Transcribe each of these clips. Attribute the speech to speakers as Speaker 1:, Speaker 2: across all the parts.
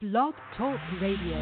Speaker 1: Blog Talk Radio.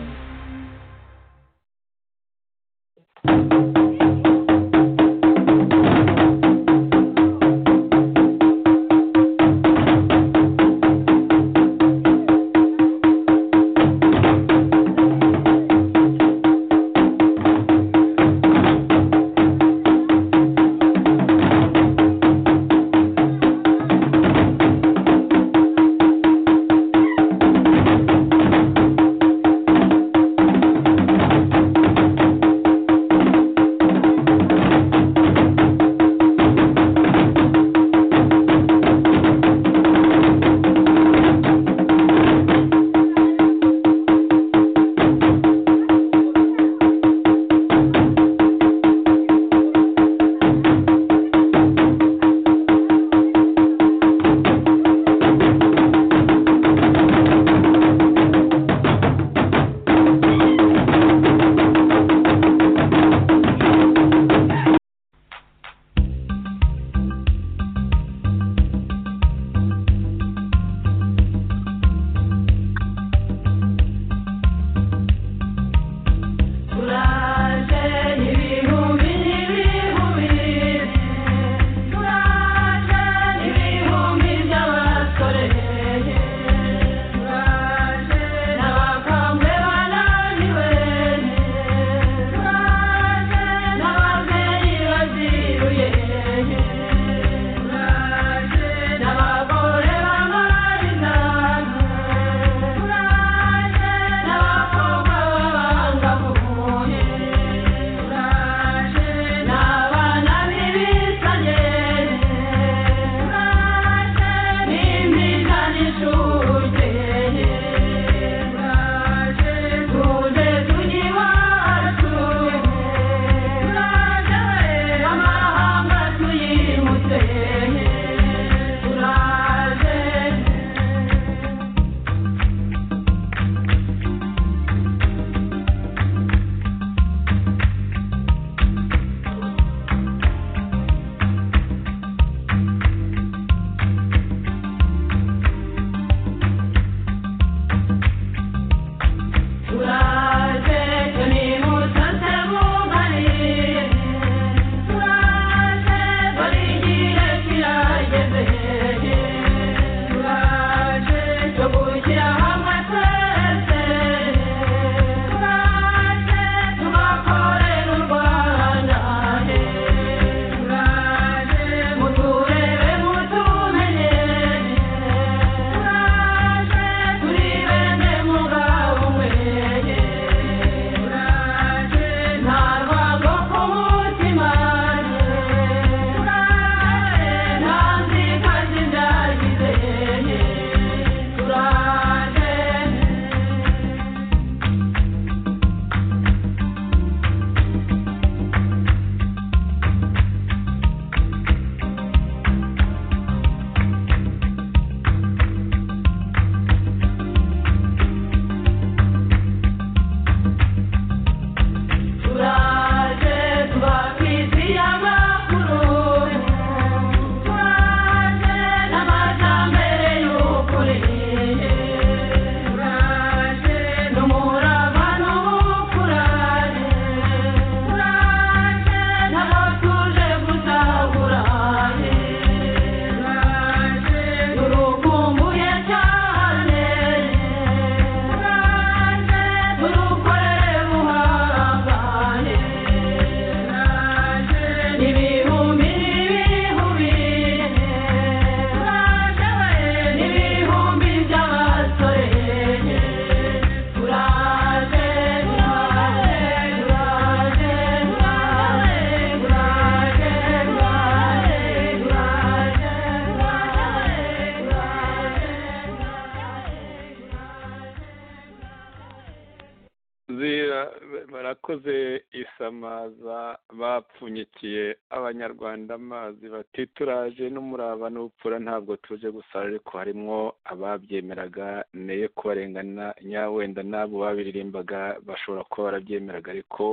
Speaker 2: barakoze isamaza bapfunyikiye abanyarwanda amazi bati turaje n'umuraba n'ubupfura ntabwo tuje gusa ariko harimo ababyemeraga neye kubarengana nyawenda nabo babiririmbaga bashobora kuba barabyemeraga ariko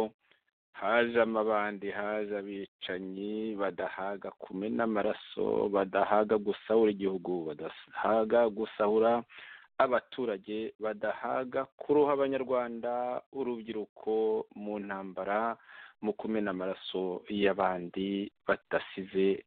Speaker 2: haje amabandi haje abicanyi badahaga kumena amaraso badahaga gusahura igihugu badahaga gusahura abaturage badahaga kuroha abanyarwanda urubyiruko mu ntambara mu kumena amaraso y'abandi badasize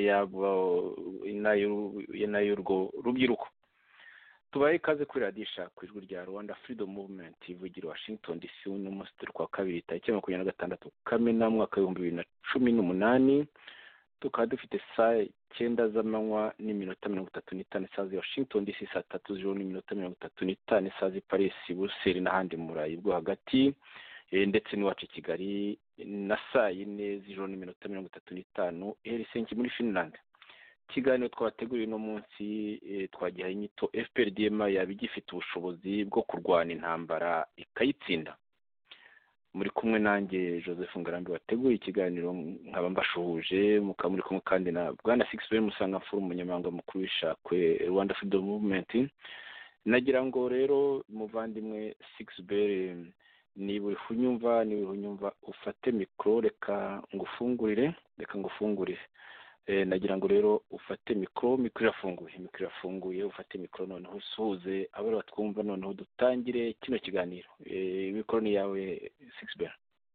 Speaker 2: n'ay'urwo rubyiruko. Tubaye ikaze kuri radisha ku ijwi rya Rwanda Freedom Movement ivugira Washington DC n'umunsi turi kwa kabiri tariki 26 Kamena mwaka 2018. Tukaba dufite saa 9 z'amanywa n'iminota 35 saa zi Washington DC, saa 3 z'ijoro n'iminota 35 saa zi Paris, Buruseli n'ahandi mu Burayi bwo hagati, ndetse n'iwacu Kigali na saa 4 z'ijoro n'iminota 35 Helsinki muri Finland. Kiganiro twabateguriye no munsi twagihaye inyito FPRDM yabigifite ubushobozi bwo kurwana intambara ikayitsinda. Muri kumwe nanjye Joseph Ngarambe wateguye ikiganiro nkaba mbashuhuje, mukaba muri kumwe kandi na Bwana Sixbert Musangamfura, umunyamabanga mukuru w'ishakwe Rwanda Freedom Movement. Nagira ngo rero muvandimwe Sixbert, niba unyumva ufate mikoro, reka ngufungurire. Nagira ngo rero ufate mikoro irafunguye, ufate mikoro noneho usuhuze abari batwumva, noneho dutangire kino kiganiro. Mikoro ni yawe Sixbert.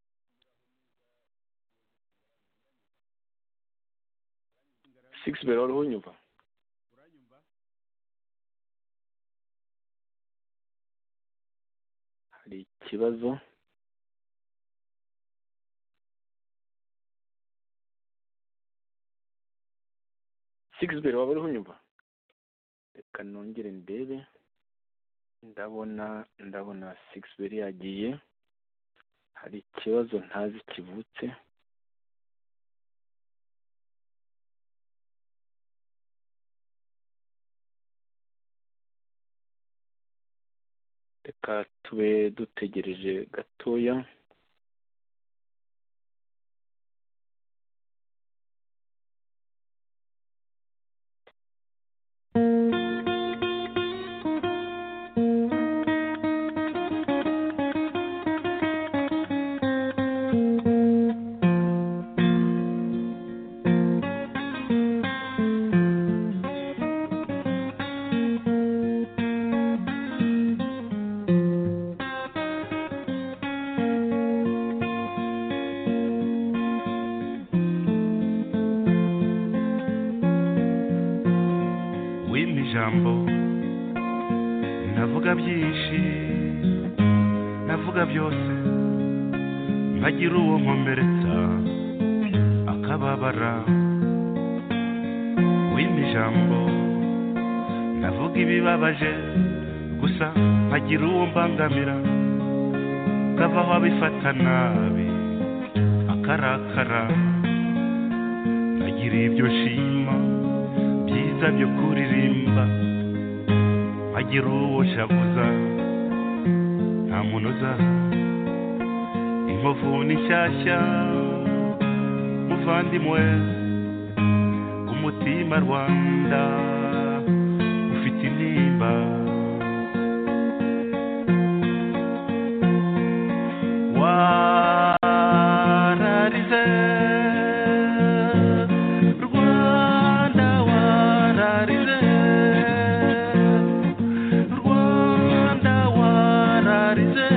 Speaker 2: Sixbert, wari unyumva? Hari ikibazo? Sixbert, waba uriho unyumva? Reka nongere ndebe. Ndabona Sixbert yagiye. Hari ikibazo ntazi kivutse. Reka tube dutegereje gatoya. Navuga byose nkagira uwo nkomeretsa akababara. W'imijambo navuga ibibabaje gusa nkagira uwo mbangamira, kavaho abifata nabi akarakara. Nagira ibyo shima byiza byo kuririmba, nkagira uwo shabuza nta munoza. Inkovu ni nshyashya muvandimwe, umutima Rwanda ufite intimba. Wararize Rwanda, wararize Rwanda, wararize.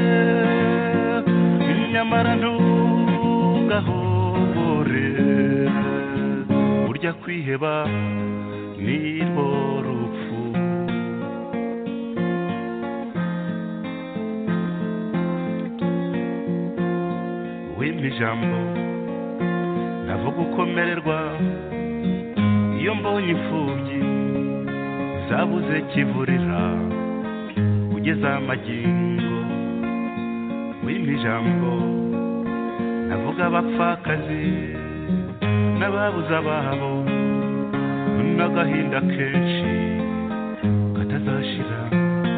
Speaker 2: Nyamara ntugahobore, burya kwiheba nirwo rupfu. W'imijambo navuga ukomererwa iyo mbonye imfubyi zabuze kivurira kugeza amagingo. W'imijambo navuga abapfakazi n'ababuze ababo n'agahinda kenshi katazashira.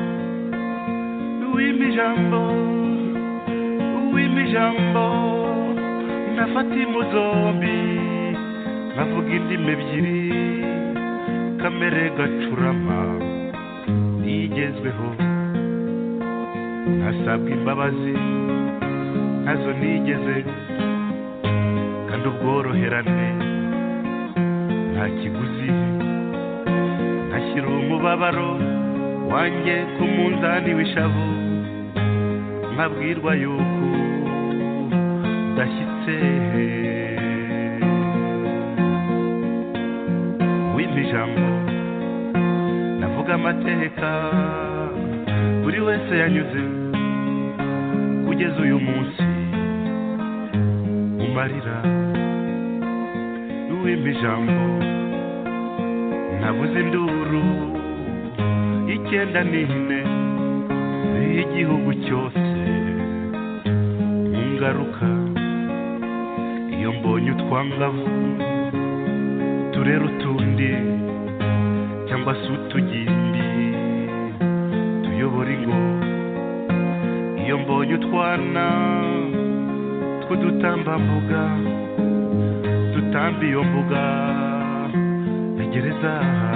Speaker 2: W'imijambo nafata impu zombi nkavuga indimi ebyiri, kamere gacurama nigezweho. Nasabwa imbabazi nazo nigeze, kandi ubworoherane nta kiguzi. Nashyira umubabaro
Speaker 1: wanjye ku munzani w'ishavu nkabwirwa yuko udashyitse wimpa ijambo navuga amateka buri wese yanyuze kugeza uyu munsi umarira wimpa ijambo nabuze induru icyenda n'ine y'igihugu cyose mu ngaruka iyo mbonye utwangavu turera utundi cyangwa se utugimbi tuyobora ingo iyo mbonye utwana tw'udutambambuga dutamba iyo mbuga ya gereza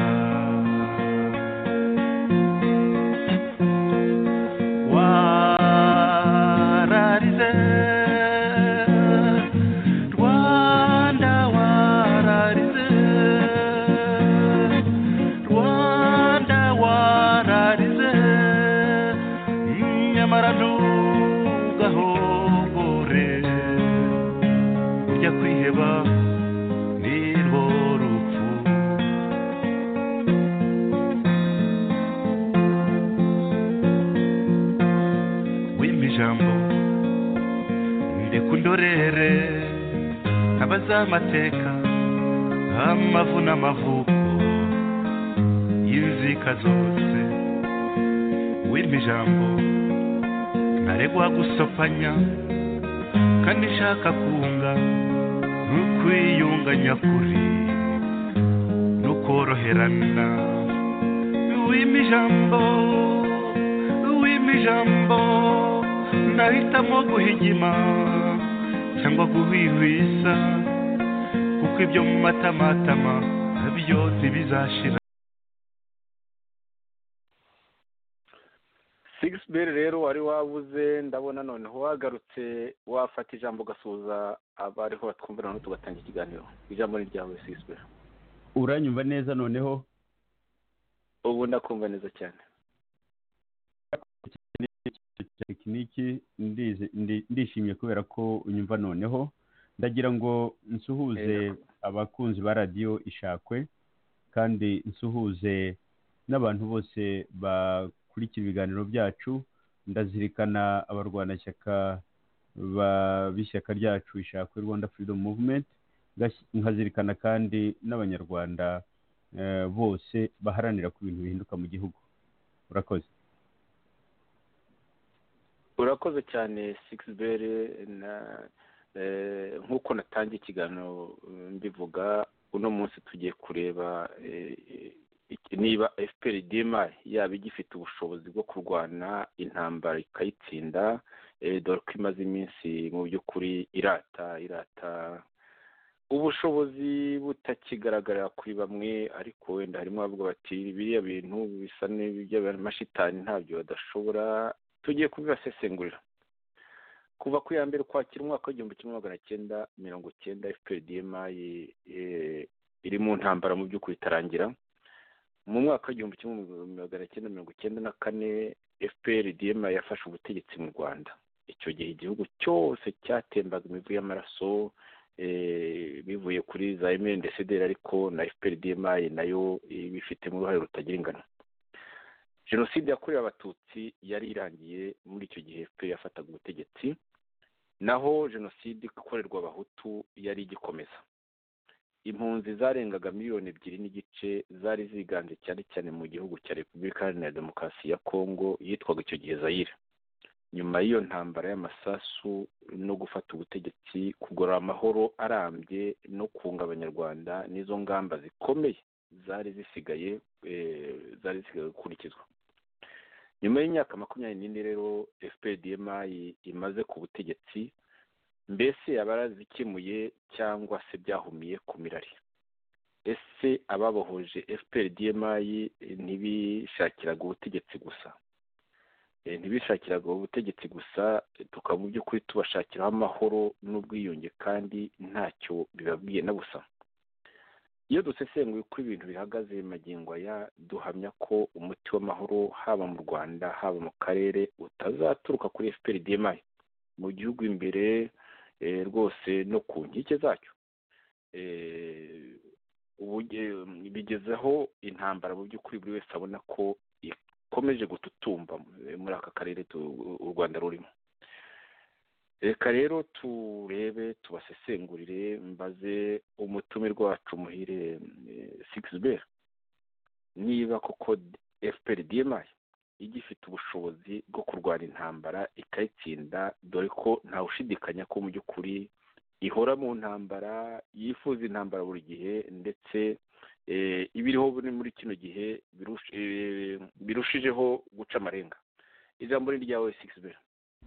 Speaker 1: wararize Rwanda wararize Rwanda wararize nyamara ntugahogore ujya kwiheba nirwo rupfu wimpa ijambo ndekundorere abazamateka amavu n'amavuko y'inzika zose wimpa ijambo ntaregwa gusopanya kandi nshaka kunga n'ukwiyunga nyakuri n'ukoroherana wimpa ijambo nahitamo guhigima cyangwa guhwihwisa kuko ibyo mu matamatama nabyo ntibizashira.
Speaker 2: Sixbert rero wari wabuze ndabona noneho wagarutse wafata ijambo ugasuhuza abariho batwumvira no tugatanga ikiganiro. Ijambo ni ryawe Sixbert.
Speaker 3: Uranyumva neza noneho?
Speaker 2: Ubu ndakumva neza cyane.
Speaker 3: Tekiniki ndishimye kubera ko unyumva noneho ndagira ngo nsuhuze abakunzi ba radio Ishakwe kandi nsuhuze n'abantu bose bakurikira ibiganiro byacu ndazirikana abarwanashyaka b'ishyaka ryacu Ishakwe Rwanda Freedom Movement nkazirikana kandi n'abanyarwanda bose baharanira ku bintu bihinduka mu gihugu.
Speaker 2: Urakoze cyane Sixbert nk'uko natangiye ikiganiro mbivuga uno munsi tugiye kureba niba FPRDM yaba igifite ubushobozi bwo kurwana intambara ikayitsinda dore ko imaze iminsi mu by'ukuri irata ubushobozi butakigaragarira kuri bamwe ariko wenda harimo abavuga bati biriya bintu bisa n'iby'amashitani ntabyo badashobora. Tugiye kubibasesengurira kuva ku ya mbere Ukwakira umwaka w'1990 FPRDM iri mu ntambara mu by'ukuri itarangira. Mu mwaka w'1994 FPRDM yafashe ubutegetsi mu Rwanda. Icyo gihe igihugu cyose cyatembaga imivu y'amaraso bivuye kuri za MNDCD ariko na FPRDM nayo bifitemo uruhare rutagira ingano. Jenoside yakorewe abatutsi yari irangiye muri icyo gihe FPR yafataga ubutegetsi, naho jenoside ikorerwa abahutu yari igikomeza. Impunzi zarengaga 2.5 miliyoni zari ziganje cyane cyane mu gihugu cya Repubulika Iharanira Demokarasi ya Kongo yitwaga icyo gihe Zaire. Nyuma y'iyo ntambara y'amasasu no gufata ubutegetsi, kugorora amahoro arambye no kunga abanyarwanda nizo ngamba zikomeye zari zisigaye gukurikizwa. Nyuma y'imyaka 24 rero FPRDM imaze ku butegetsi, mbese abarazikimuye cyangwa se byahumiye ku mirari. Ese ababohoje FPRDM ntibishakiraga ubutegetsi gusa, tukaba mu by'ukuri tubashakiraho amahoro n'ubwiyunge kandi ntacyo bibabwiye na busa. iyo dusesenguye uko ibintu bihagaze magingo aya duhamya ko umuti w'amahoro haba mu Rwanda haba mu karere utazaturuka kuri FPR-DMI mu gihugu imbere rwose no ku nkike zacyo. Ubu bigezeho intambara mu by'ukuri buri wese abona ko ikomeje gututumba muri aka karere u Rwanda rurimo. Reka rero turebe tubasesengurire mbaze umutumirwa wacu Muhire Sixbert niba koko FPR-DMI igifite ubushobozi bwo kurwanya intambara ikayitsinda, dore ko ntawe ushidikanya ko mu by'ukuri ihora mu ntambara, yifuza intambara buri gihe, ndetse ibiriho muri kino gihe birushijeho guca amarenga. Ijambo ni ryawe Sixbert.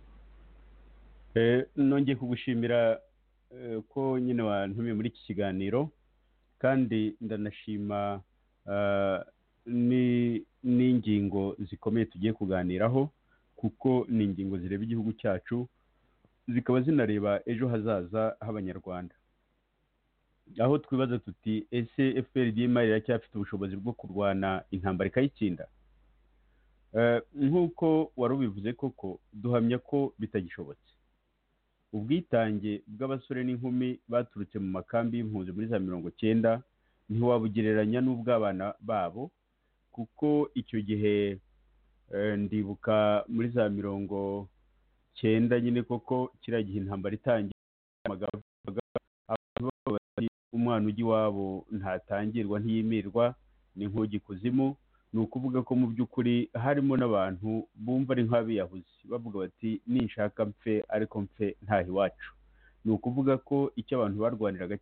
Speaker 3: Nongeye kugushimira ko nyine wantumiye muri iki kiganiro, kandi ndanashima n'ingingo zikomeye tugiye kuganiraho, kuko ni ingingo zireba igihugu cyacu, zikaba zinareba ejo hazaza h'Abanyarwanda. Aho twibaza tuti ese FPR-DMI iracyafite ubushobozi bwo kurwana intambara ikayitsinda? Nk'uko wari ubivuze koko, duhamya ko bitagishobotse. Ubwitange bw'abasore n'inkumi baturutse mu makambi y'impunzi muri za 90 ntiwabugereranya n'ubw'abana babo, kuko icyo gihe ndibuka muri za 90 nyine koko kiriya gihe intambara itangiye, umwana ujya iwabo ntatangirwa ntiyimirwa, ni nk'ujya ikuzimu. Ni ukuvuga ko mu by'ukuri harimo n'abantu bumva ari nk'abiyahuzi, bavuga bati ninshaka mpfe ariko mpfe ntaho iwacu. Ni ukuvuga ko icyo abantu barwaniraga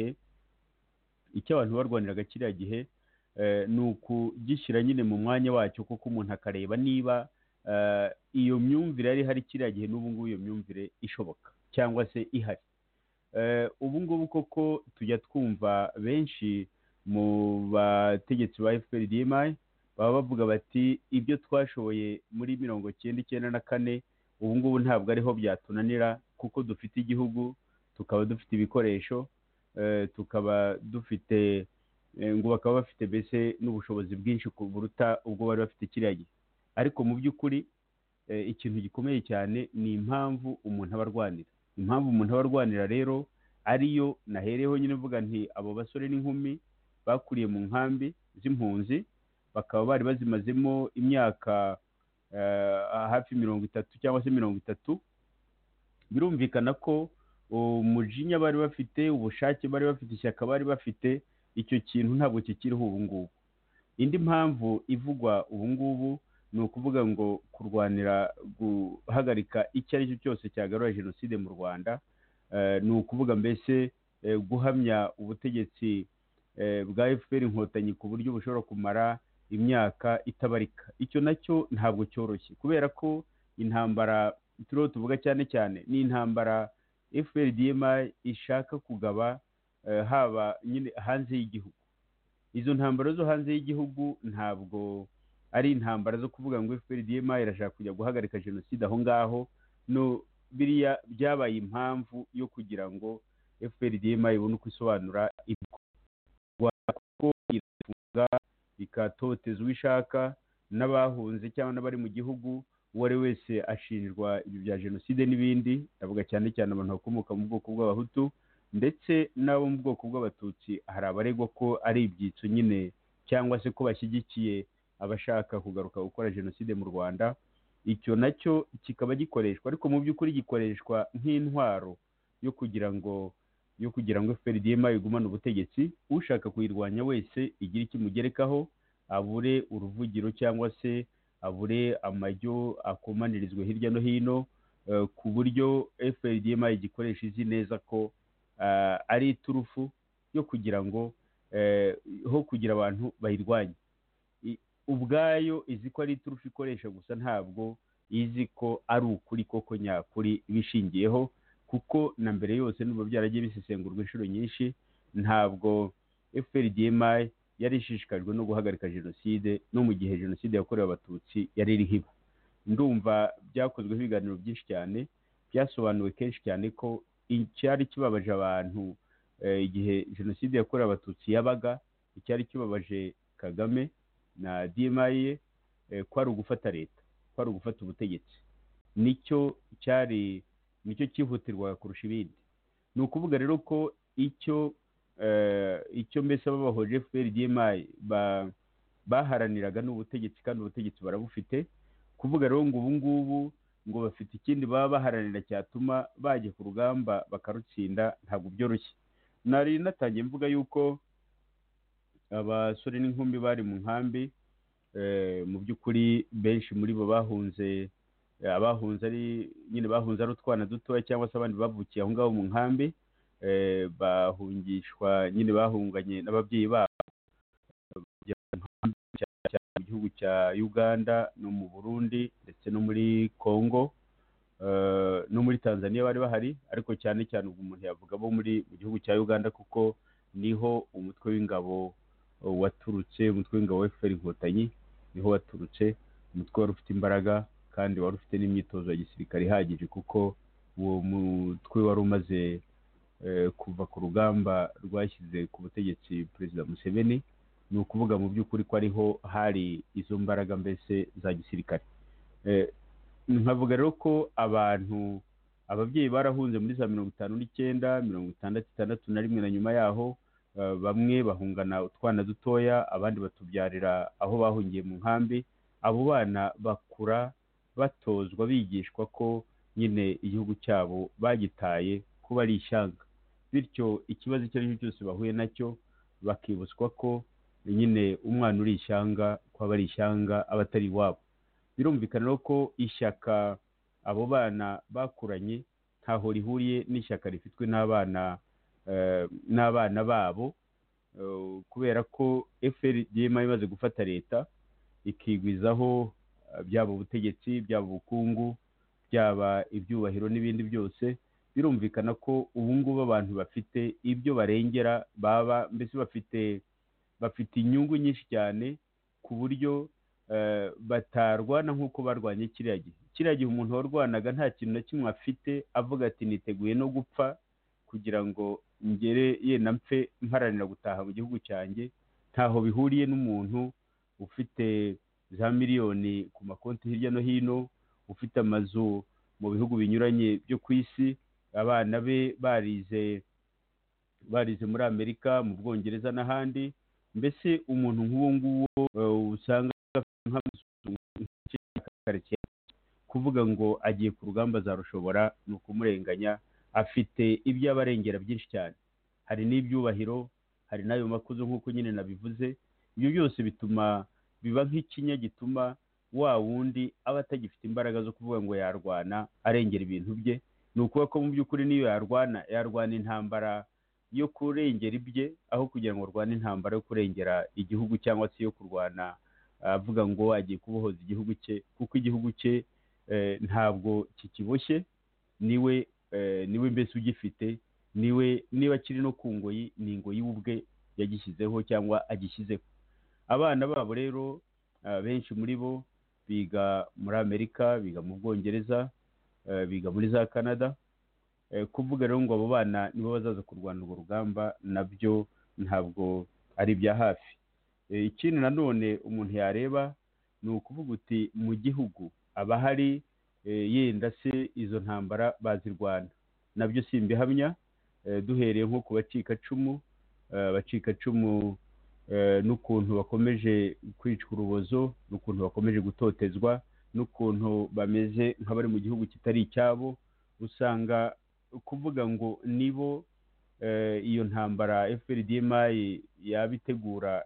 Speaker 3: kiriya gihe ni ukugishyira nyine mu mwanya wacyo, kuko umuntu akareba niba iyo myumvire yari ihari kiriya gihe n'ubu ngubu iyo myumvire ishoboka cyangwa se ihari. Ubu ngubu koko tujya twumva benshi mu bategetsi ba FPR-DMI baba bavuga bati ibyo twashoboye muri 1994 ubu ngubu ntabwo ariho byatunanira, kuko dufite igihugu, tukaba dufite ibikoresho, tukaba dufite ngo bakaba bafite mbese n'ubushobozi bwinshi buruta ubwo bari bafite kiriya gihe. Ariko mu by'ukuri ikintu gikomeye cyane ni impamvu umuntu aba arwanira. Impamvu umuntu aba arwanira rero ariyo nahereyeho nyine mvuga nti abo basore n'inkumi bakuriye mu nkambi z'impunzi, bakaba bari bazimazemo imyaka hafi 30 cyangwa se 30. Birumvikana ko umujinya bari bafite, ubushake bari bafite, ishyaka bari bafite, icyo kintu ntabwo kikiriho ubu ngubu. Indi mpamvu ivugwa ubu ngubu ni ukuvuga ngo kurwanira guhagarika icyo ari cyo cyose cyagarura jenoside mu Rwanda, ni ukuvuga mbese guhamya ubutegetsi bwa FPR Inkotanyi ku buryo bushobora kumara imyaka itabarika. Icyo nacyo ntabwo cyoroshye, kubera ko intambara turiho tuvuga cyane cyane ni intambara FPR-DMI ishaka kugaba haba nyine hanze y'igihugu. Izo ntambara zo hanze y'igihugu ntabwo ari intambara zo kuvuga ngo FPR-DMI irashaka kujya guhagarika jenoside aho ngaho. No, biriya byabaye impamvu yo kugira ngo FPR-DMI ibone uko isobanura ko irafunga ikatoteza uwishaka, n'abahunze cyangwa n'abari mu gihugu uwo ari wese ashinjwa ibyo bya jenoside n'ibindi. Ndavuga cyane cyane abantu bakomoka mu bwoko bw'Abahutu ndetse n'abo mu bwoko bw'Abatutsi. Hari abaregwa ko ari ibyitso nyine, cyangwa se ko bashyigikiye abashaka kugaruka gukora jenoside mu Rwanda. Icyo nacyo kikaba gikoreshwa, ariko mu by'ukuri gikoreshwa nk'intwaro yo kugira ngo FPR-DMI igumane ubutegetsi. Ushaka kuyirwanya wese igira ikimugerekaho, abure uruvugiro cyangwa se abure amajyo akomanirizwe hirya no hino, ku buryo FPR-DMI igikoresha izi neza ko ari iturufu yo kugira ngo ho kugira abantu bayirwanye. Ubwayo izi ko ari iturufu ikoresha gusa, ntabwo izi ko ari ukuri koko nyakuri bishingiyeho, kuko na mbere yose n'ubwo byaragiye bisesengurwa inshuro nyinshi, ntabwo FPR-DMI yari ishishikajwe no guhagarika jenoside, no mu gihe jenoside yakorewe Abatutsi yari iriho iba. Ndumva byakozweho ibiganiro byinshi cyane, byasobanuwe kenshi cyane ko icyari kibabaje abantu igihe jenoside yakorewe abatutsi yabaga, icyari kibabaje Kagame na DMI ye kwari ugufata leta, kwari ugufata ubutegetsi. nicyo cyihutirwaga kurusha ibindi. Ni ukuvuga rero ko icyo mbese ababahoje FPR DMI baharaniraga n'ubutegetsi, kandi ubutegetsi barabufite. Kuvuga rero ngo ubu ngubu ngo bafite ikindi baba baharanira cyatuma bajya ku rugamba bakarutsinda, ntabwo byoroshye. Nari natangiye mvuga yuko abasore n'inkumi bari mu nkambi, mu by'ukuri benshi muri bo bahunze ari utwana dutoya, cyangwa se abandi bavukiye aho ngaho mu nkambi, bahunganye n'ababyeyi babo mu gihugu cya Uganda no mu Burundi ndetse no muri Congo no muri Tanzania bari bahari, ariko cyane cyane ubwo umuntu yavuga bo mu gihugu cya Uganda, kuko niho umutwe w'ingabo waturutse, umutwe w'ingabo wa FPR Inkotanyi niho waturutse, umutwe wari ufite imbaraga kandi wari ufite n'imyitozo ya gisirikare ihagije, kuko uwo mutwe wari umaze kuva ku rugamba rwashyize ku butegetsi Perezida Museveni. Ni ukuvuga mu by'ukuri ko ariho hari izo mbaraga mbese za gisirikare. Nkavuga rero ko ababyeyi barahunze muri za 59, 66 na nyuma yaho, bamwe bahungana utwana dutoya, abandi batubyarira aho bahungiye mu nkambi. Abo bana bakura batozwa, bigishwa ko nyine igihugu cyabo bagitaye kuba ari ishyanga, bityo ikibazo icyo ari cyo cyose bahuye nacyo bakibutswa ko nyine umwana uri ishyanga, ko aba ari ishyanga, aba atari iwabo. Birumvikana ko ishyaka abo bana bakuranye ntaho rihuriye n'ishyaka rifitwe n'abana babo, kubera ko FPR imaze gufata leta ikigwizaho byaba ubutegetsi, byaba ubukungu, byaba ibyubahiro n'ibindi byose. Birumvikana ko ubu ngubu abantu bafite ibyo barengera, baba mbese bafite inyungu nyinshi cyane, ku buryo batarwana nk'uko barwanye kiriya gihe. Umuntu warwanaga nta kintu na kimwe afite, avuga ati niteguye no gupfa kugira ngo ngere yenda mpfe mparanira gutaha mu gihugu cyanjye. Ntaho bihuriye n'umuntu ufite za miliyoni ku makonti hirya no hino, ufite amazu mu bihugu binyuranye byo ku isi, abana be barize muri Amerika, mu Bwongereza n'ahandi. Mbese umuntu nk'uwo nguwo usanga kuvuga ngo agiye ku rugamba azarushobora, ni ukumurenganya. Afite ibyo abarengera byinshi cyane, hari n'ibyubahiro, hari n'ayo makuzo nk'uko nyine nabivuze. Ibyo byose biba nk'ikinya gituma wa wundi aba atagifite imbaraga zo kuvuga ngo yarwana arengera ibintu bye. Ni ukuvuga ko mu by'ukuri niyo yarwana intambara yo kurengera ibye, aho kugira ngo arwane intambara yo kurengera igihugu, cyangwa se yo kurwana avuga ngo agiye kubohoza igihugu cye, kuko igihugu cye ntabwo kikiboshye. Niwe mbese ugifite, niba kiri no ku ngoyi, ni ingoyi ubwe yagishyizeho cyangwa agishyizeho. Abana babo rero benshi muri bo biga muri Amerika, biga mu Bwongereza, biga muri za Canada. Kuvuga rero ngo abo bana nibo bazaza kurwana urwo rugamba, nabyo ntabwo ari ibya hafi. Ikindi nanone umuntu yareba ni ukuvuga uti mu gihugu abahari yenda se izo ntambara bazirwana, nabyo simbihamya. Duhereye nko ku bacikacumu n'ukuntu bakomeje kwicwa urubozo, n'ukuntu bakomeje gutotezwa, n'ukuntu bameze nk'abari mu gihugu kitari icyabo. Usanga kuvuga ngo nibo iyo ntambara FPR yabitegura,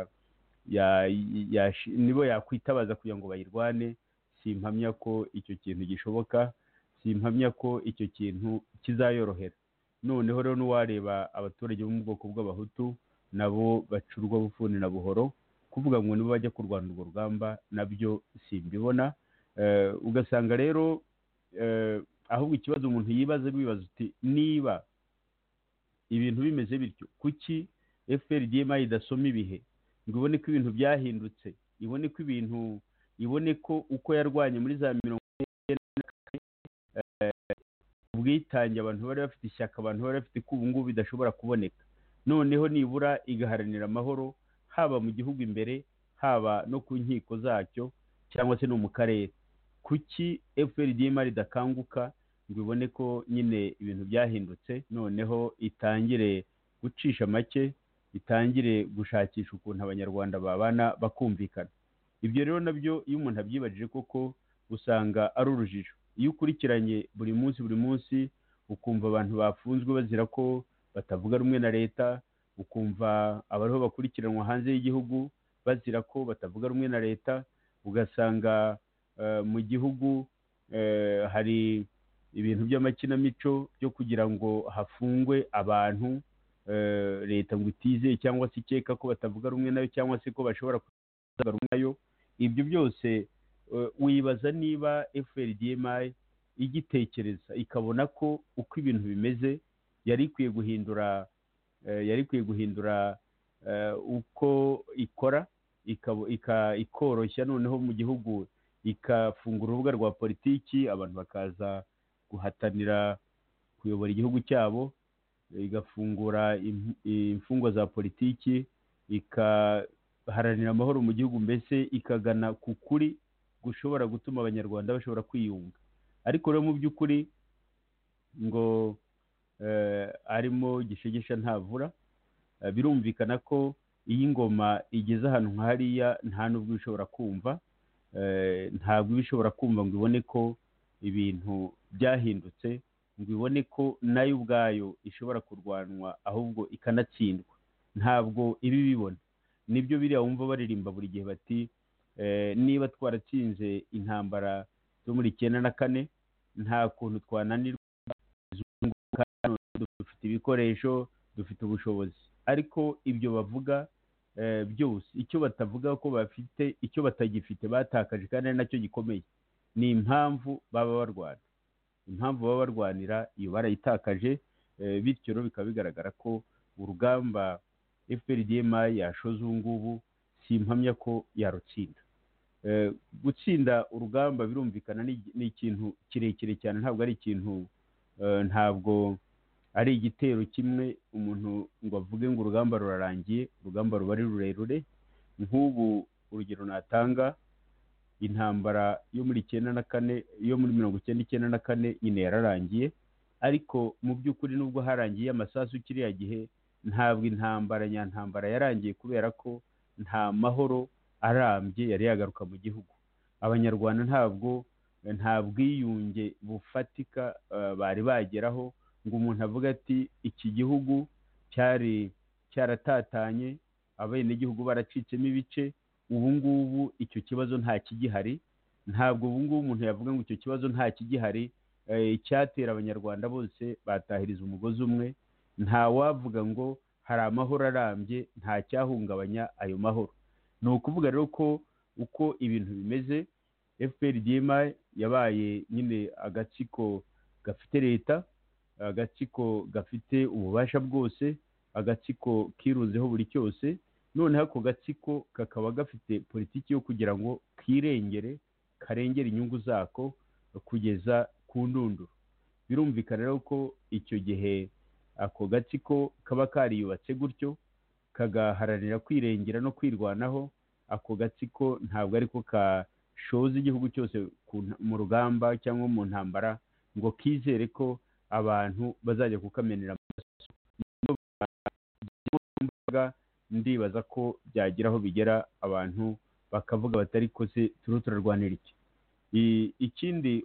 Speaker 3: nibo yakwitabaza kugira ngo bayirwane, simpamya ko icyo kintu gishoboka, simpamya ko icyo kintu kizayorohera. Noneho rero n'uwareba abaturage bo mu bwoko bw'abahutu, nabo bacurwa bufuni na buhoro, kuvuga ngo nibo bajya kurwana urwo rugamba, nabyo simbibona. Ugasanga rero ahubwo ikibazo umuntu yibaza uti niba ibintu bimeze bityo, kuki FPR idasoma ibihe ngo ibone ko ibintu byahindutse, ibone ko uko yarwanye muri za 1994 ubwitange abantu bari bafite, ishyaka abantu bari bafite ko ubu ngubu bidashobora kuboneka, noneho nibura igaharanira amahoro haba mu gihugu imbere, haba no ku nkiko zacyo cyangwa se no mu karere. Kuki FPRDM ridakanguka ngo ibone ko nyine ibintu byahindutse, noneho itangire gucisha make, itangire gushakisha ukuntu abanyarwanda babana bakumvikana? Ibyo rero nabyo iyo umuntu abyibajije koko usanga ari urujijo. Iyo ukurikiranye buri munsi ukumva abantu bafunzwe bazira ko batavuga rumwe na leta, ukumva abariho bakurikiranwa hanze y'igihugu bazira ko batavuga rumwe na leta, ugasanga mu gihugu hari ibintu by'amakinamico byo kugira ngo hafungwe abantu leta ngo itizeye cyangwa se ikeka ko batavuga rumwe nayo cyangwa se ko bashobora kuvuga rumwe nayo. Ibyo byose wibaza niba FPRDM igitekereza ikabona ko uko ibintu bimeze yari ikwiye guhindura uko ikora, ikoroshya noneho mu gihugu ikafungura urubuga rwa politiki, abantu bakaza guhatanira kuyobora igihugu cyabo, igafungura imfungwa za politiki, ikaharanira amahoro mu gihugu, mbese ikagana ku kuri gushobora gutuma abanyarwanda bashobora kwiyunga. Ariko rero mu by'ukuri ngo arimo gishegesha ntavura. Birumvikana ko iyi ngoma igeze ahantu nka hariya nta n'ubwo ishobora kumva, ntabwo iba ishobora kumva ngo ibone ko ibintu byahindutse, ngo ibone ko nayo ubwayo ishobora kurwanwa, ahubwo ikanatsindwa. Ntabwo ibi bibona. Nibyo biriya wumva baririmba buri gihe bati niba twaratsinze intambara zo muri 1994 nta kuntu twananirwa, dufite ibikoresho, dufite ubushobozi. Ariko ibyo bavuga byose, icyo batavuga ko bafite, icyo batagifite batakaje, kandi ari nacyo gikomeye, ni impamvu baba barwana. Impamvu baba barwanira iyo barayitakaje, bityo rero bikaba bigaragara ko urugamba FPRDM yashoze ubu ngubu si impamya ko yarutsinda. Gutsinda urugamba birumvikana ni ikintu kirekire cyane, ntabwo ari ikintu, ntabwo ari igitero kimwe umuntu ngo avuge ngo urugamba rurarangiye. Urugamba ruba ari rurerure. Nk'ubu urugero natanga, intambara yo muri 1994, yo muri 1994 nyine yararangiye, ariko mu by'ukuri nubwo harangiye amasasu kiriya gihe, ntabwo intambara nyantambara yarangiye, kubera ko nta mahoro arambye yari yagaruka mu gihugu. Abanyarwanda nta bwiyunge bufatika bari bageraho ngo umuntu avuga ati iki gihugu cyari cyaratatanye, abenegihugu baracitsemo ibice, ubu ngubu icyo kibazo nta kigihari. Ntabwo ubu ngubu umuntu yavuga ngo icyo kibazo nta kigihari, icyatera abanyarwanda bose batahiriza umugozi umwe. Nta wavuga ngo hari amahoro arambye, nta cyahungabanya ayo mahoro. Ni ukuvuga rero ko uko ibintu bimeze, FPRDM yabaye nyine agatsiko gafite leta, agatsiko gafite ububasha bwose, agatsiko kirunzeho buri cyose. Noneho ako gatsiko kakaba gafite politiki yo kugira ngo karengere inyungu zako kugeza ku ndunduro. Birumvikana rero ko icyo gihe ako gatsiko kaba kariyubatse gutyo, kagaharanira kwirengera no kwirwanaho. Ako gatsiko ntabwo ariko kashoza igihugu cyose mu rugamba cyangwa mu ntambara ngo kizere ko abantu bazajya kukamenera amaraso. Ndibaza ko byagira aho bigera abantu bakavuga batari ko se turarwanira iki. Ikindi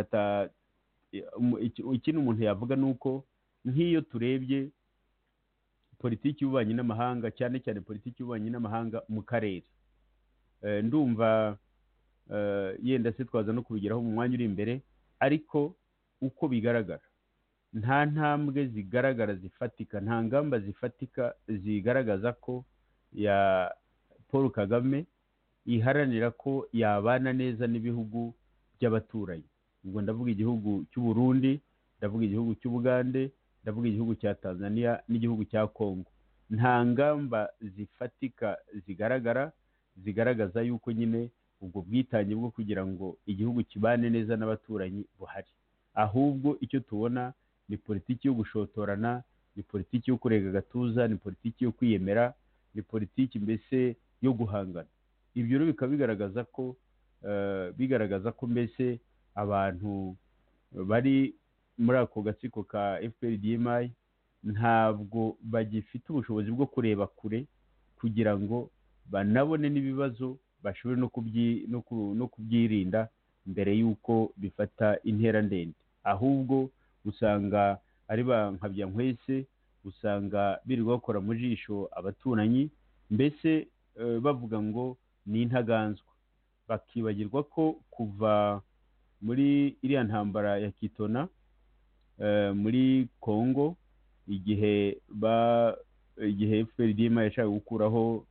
Speaker 3: umuntu yavuga ni uko nk'iyo turebye politiki y'ububanyi n'amahanga, cyane cyane politiki y'ububanyi n'amahanga mu karere, ndumva yenda se twaza no kubigeraho mu mwanya uri imbere, ariko uko bigaragara nta ntambwe zigaragara zifatika, nta ngamba zifatika zigaragaza ko ya Paul Kagame iharanira ko yabana neza n'ibihugu by'abaturanyi. Ubwo ndavuga igihugu cy'u Burundi, ndavuga igihugu cy'Ubugande, ndavuga igihugu cya Tanzania n'igihugu cya Kongo. Nta ngamba zifatika zigaragaza yuko nyine ubwo bwitange bwo kugira ngo igihugu kibane neza n'abaturanyi buhari. ahubwo icyo tubona ni politiki yo gushotorana, ni politiki yo kurega agatuza, ni politiki yo kwiyemera, ni politiki mbese yo guhangana. Ibyo rero bikaba bigaragaza ko mbese abantu bari muri ako gatsiko ka FPR-DMI ntabwo bagifite ubushobozi bwo kureba kure kugira ngo banabone n'ibibazo bashobore no kubyirinda mbere y'uko bifata intera ndende. Ahubwo usanga ari ba nkabyankwese, usanga birirwa bakora mu jisho abaturanyi, mbese bavuga ngo ni intaganzwa, bakibagirwa ko kuva muri iriya ntambara ya Kitona muri Congo, igihe FPR-DMI yashaka gukuraho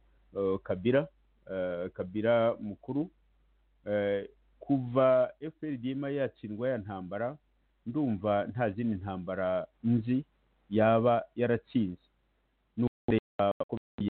Speaker 3: Kabila mukuru, kuva FPR-DMI yatsindwa ya ntambara, ndumva nta zindi ntambara nzi yaba yaratsinze. N'ureba ko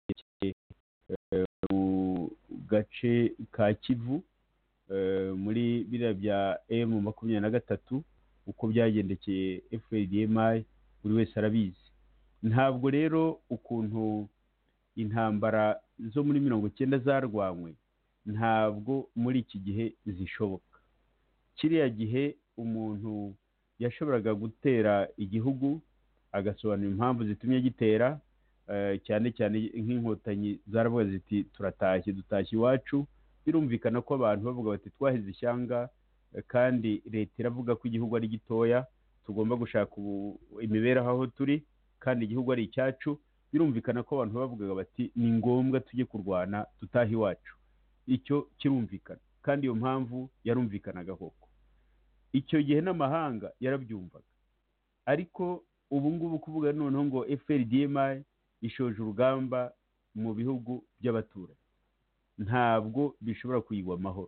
Speaker 3: mu gace ka Kivu muri biriya bya M23 uko byagendekeye FPR-DMI buri wese arabizi. Ntabwo rero ukuntu intambara zo muri 90 zarwanywe ntabwo muri iki gihe zishoboka. Kiriya gihe umuntu yashoboraga gutera igihugu agasobanura impamvu zitumye gitera, cyane cyane nk'inkotanyi zaravuga ziti dutashye iwacu. Birumvikana ko abantu bavuga bati twahize ishyanga kandi leta iravuga ko igihugu ari gitoya, tugomba gushaka imibereho aho turi kandi igihugu ari icyacu. Birumvikana ko abantu bavugaga bati ni ngombwa tujye kurwana tutaha iwacu. Icyo kirumvikana kandi iyo mpamvu yarumvikanaga koko. Icyo gihe n'amahanga yarabyumvaga, ariko ubu ngubu kuvuga noneho ngo FPR-DMI ishoje urugamba mu bihugu by'abaturanyi ntabwo bishobora kuyigwa amahoro.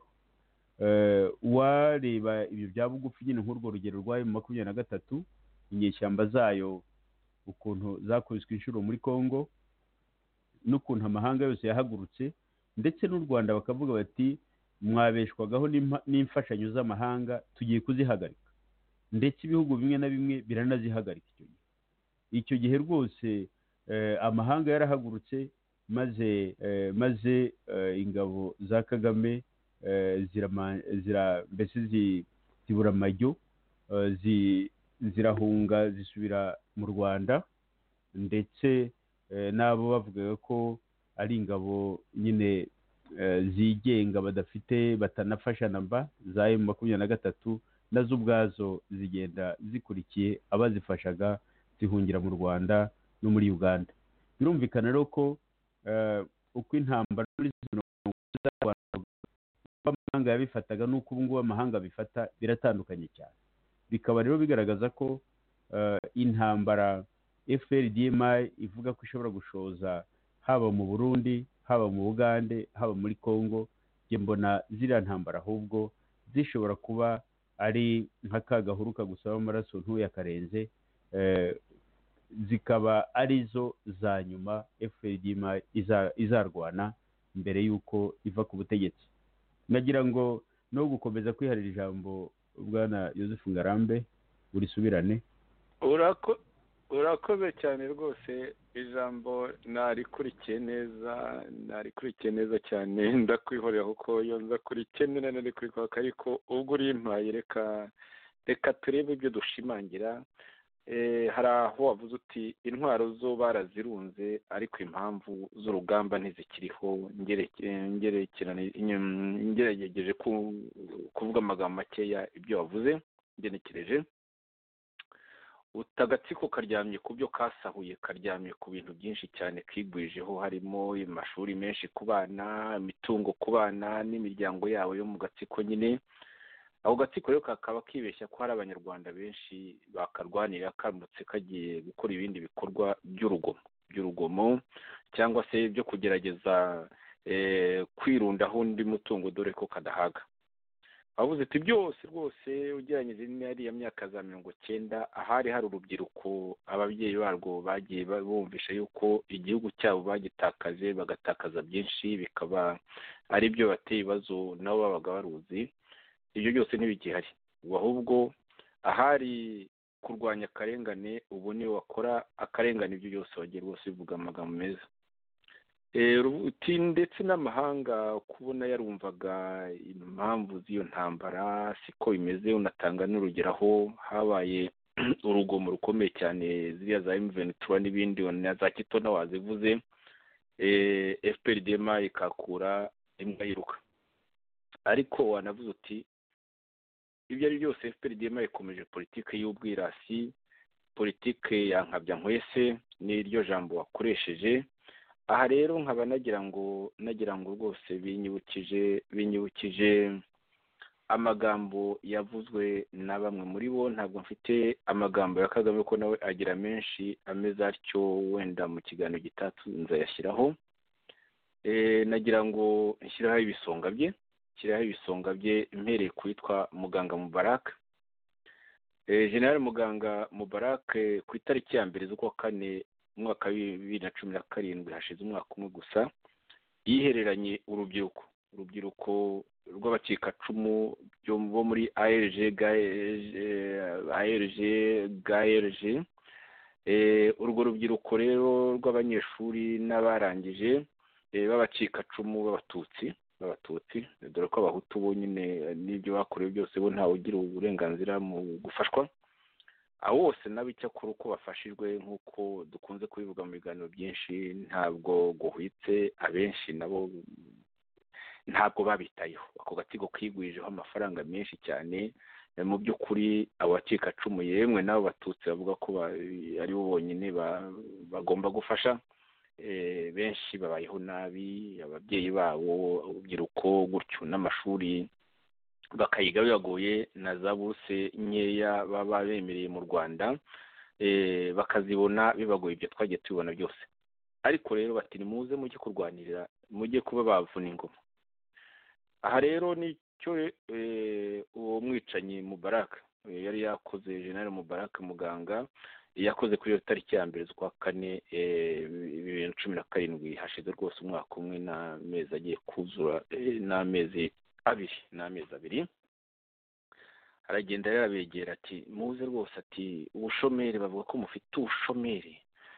Speaker 3: Wareba ibyo bya bugufi nyine nk'urwo rugero rwayo mu 23 inyeshyamba zayo ukuntu zakubiswe inshuro muri Congo, n'ukuntu amahanga yose yahagurutse, ndetse n'u Rwanda bakavuga bati mwabeshwagaho n'imfashanyo z'amahanga tugiye kuzihagarika, ndetse ibihugu bimwe na bimwe biranazihagarika. Icyo gihe rwose amahanga yarahagurutse, maze ingabo za Kagame mbese zibura amajyo, zirahunga zisubira mu Rwanda, ndetse n'abo bavugaga ko ari ingabo nyine zigenga batanafasha namba za M23, nazo ubwazo zigenda zikurikiye abazifashaga zihungira mu Rwanda no muri Uganda. Birumvikana rero ko uko intambara amahanga yabifataga n'uko ubu ngubu amahanga bifata biratandukanye cyane. Bikaba rero bigaragaza ko intambara FPR-DMI ivuga ko ishobora gushoza haba mu Burundi, haba mu Bugande, haba muri Congo, njye mbona ziriya ntambara ahubwo zishobora kuba ari nk'akagahuru kagusaba amaraso ntuyakarenze, zikaba arizo za nyuma FPR-DMI izarwana mbere y'uko iva ku butegetsi. Nagira ngo no gukomeza kwiharira ijambo Bwana Yozefu Ngarambe urisubirane.
Speaker 2: Urakoze cyane rwose, ijambo narikurikiye neza cyane, ndakwihorera kuko iyo nza kurikenera nari kurikwaka, ariko ubwo urimpaye reka turebe ibyo dushimangira. Hari aho wavuze uti intwaro zo barazirunze ariko impamvu z'urugamba ntizikiriho. Ngerageje kuvuga amagambo makeya ibyo wavuze, ngenekereje agatsiko karyamye ku byo kasahuye, karyamye ku bintu byinshi cyane kigwijeho, harimo amashuri menshi ku bana, imitungo ku bana n'imiryango yabo yo mu gatsiko nyine. Ako gatsiko rero kakaba kibeshya ko hari abanyarwanda benshi bakarwanira karamutse kagiye gukora ibindi bikorwa by'urugomo cyangwa se byo kugerageza kwirundaho undi mutungo, dore ko kadahaga. Avuze ati byose rwose ugereranyije n'ariya myaka za 90 ahari hari urubyiruko, ababyeyi barwo bagiye bumvisha yuko igihugu cyabo bagitakaje, bagatakaza byinshi, bikaba ari byo bateye ibibazo nabo babaga baruzi. Ibyo byose ntibigihari, ahubwo ahari kurwanya akarengane ubu niwe wakora akarengane, ibyo byose bagiye rwose bivuga amagambo meza. Ndetse n'amahanga kubona yarumvaga impamvu z'iyo ntambara siko bimeze. Unatanga n'urugero aho habaye urugomo rukomeye cyane, ziriya za M23 n'ibindi na za Kitona wazivuze, FPRDM ikakura imbwa yiruka. Ariko wanavuze uti ibyo ari byose FPRDM ikomeje politike y'ubwirasi, politike yankabya nkwese, n'iryo jambo wakoresheje. Aha rero nkaba nagira ngo rwose binyibukije amagambo yavuzwe na bamwe muri bo. Ntabwo mfite amagambo ya Kagame ko nawe agira menshi ameze atyo, wenda mu kiganiro gitatu nzayashyiraho. Nagira ngo nshyiraho ibisonga bye mpereye kwitwa Muganga Mubarak. General Muganga Mubarak ku itariki ya mbere z'ukwa kane umwaka wa 2017, hashize umwaka umwe gusa, yihereranye urubyiruko rw'abacikacumu bo muri ARG. Urwo rubyiruko rero rw'abanyeshuri n'abarangije b'abacikacumu b'abatutsi, dore ko abahutu bo nyine n'ibyo bakorewe byose bo ntawe ugira uburenganzira mu gufashwa. Abo bose nabo icyakora uko bafashijwe nk'uko dukunze kubivuga mu biganiro byinshi ntabwo guhwitse, abenshi nabo ntabwo babitayeho. Ako gatsiko kigwijeho amafaranga menshi cyane. Mu by'ukuri abo bacikacumu yemwe n'abo batutsi bavuga ko ari bo bonyine bagomba gufasha, benshi babayeho nabi, ababyeyi babo, urubyiruko gutyo, n'amashuri bakayiga bibagoye, na za buruse nkeya baba bemereye mu Rwanda bakazibona bibagoye. Ibyo twagiye tubibona byose. Ariko rero bati nimuze mujye kurwanirira, mujye kuba bavuna ingoma. Aha rero nicyo uwo mwicanyi Mubarak yari yakoze, General Mubarak Muganga yakoze kuri iyo tariki ya mbere z'ukwa kane 2017, hashize rwose umwaka umwe n'amezi agiye kuzura n'amezi abiri. Aragenda yarabegera ati muze rwose, ati ubushomeri, bavuga ko mufite ubushomeri.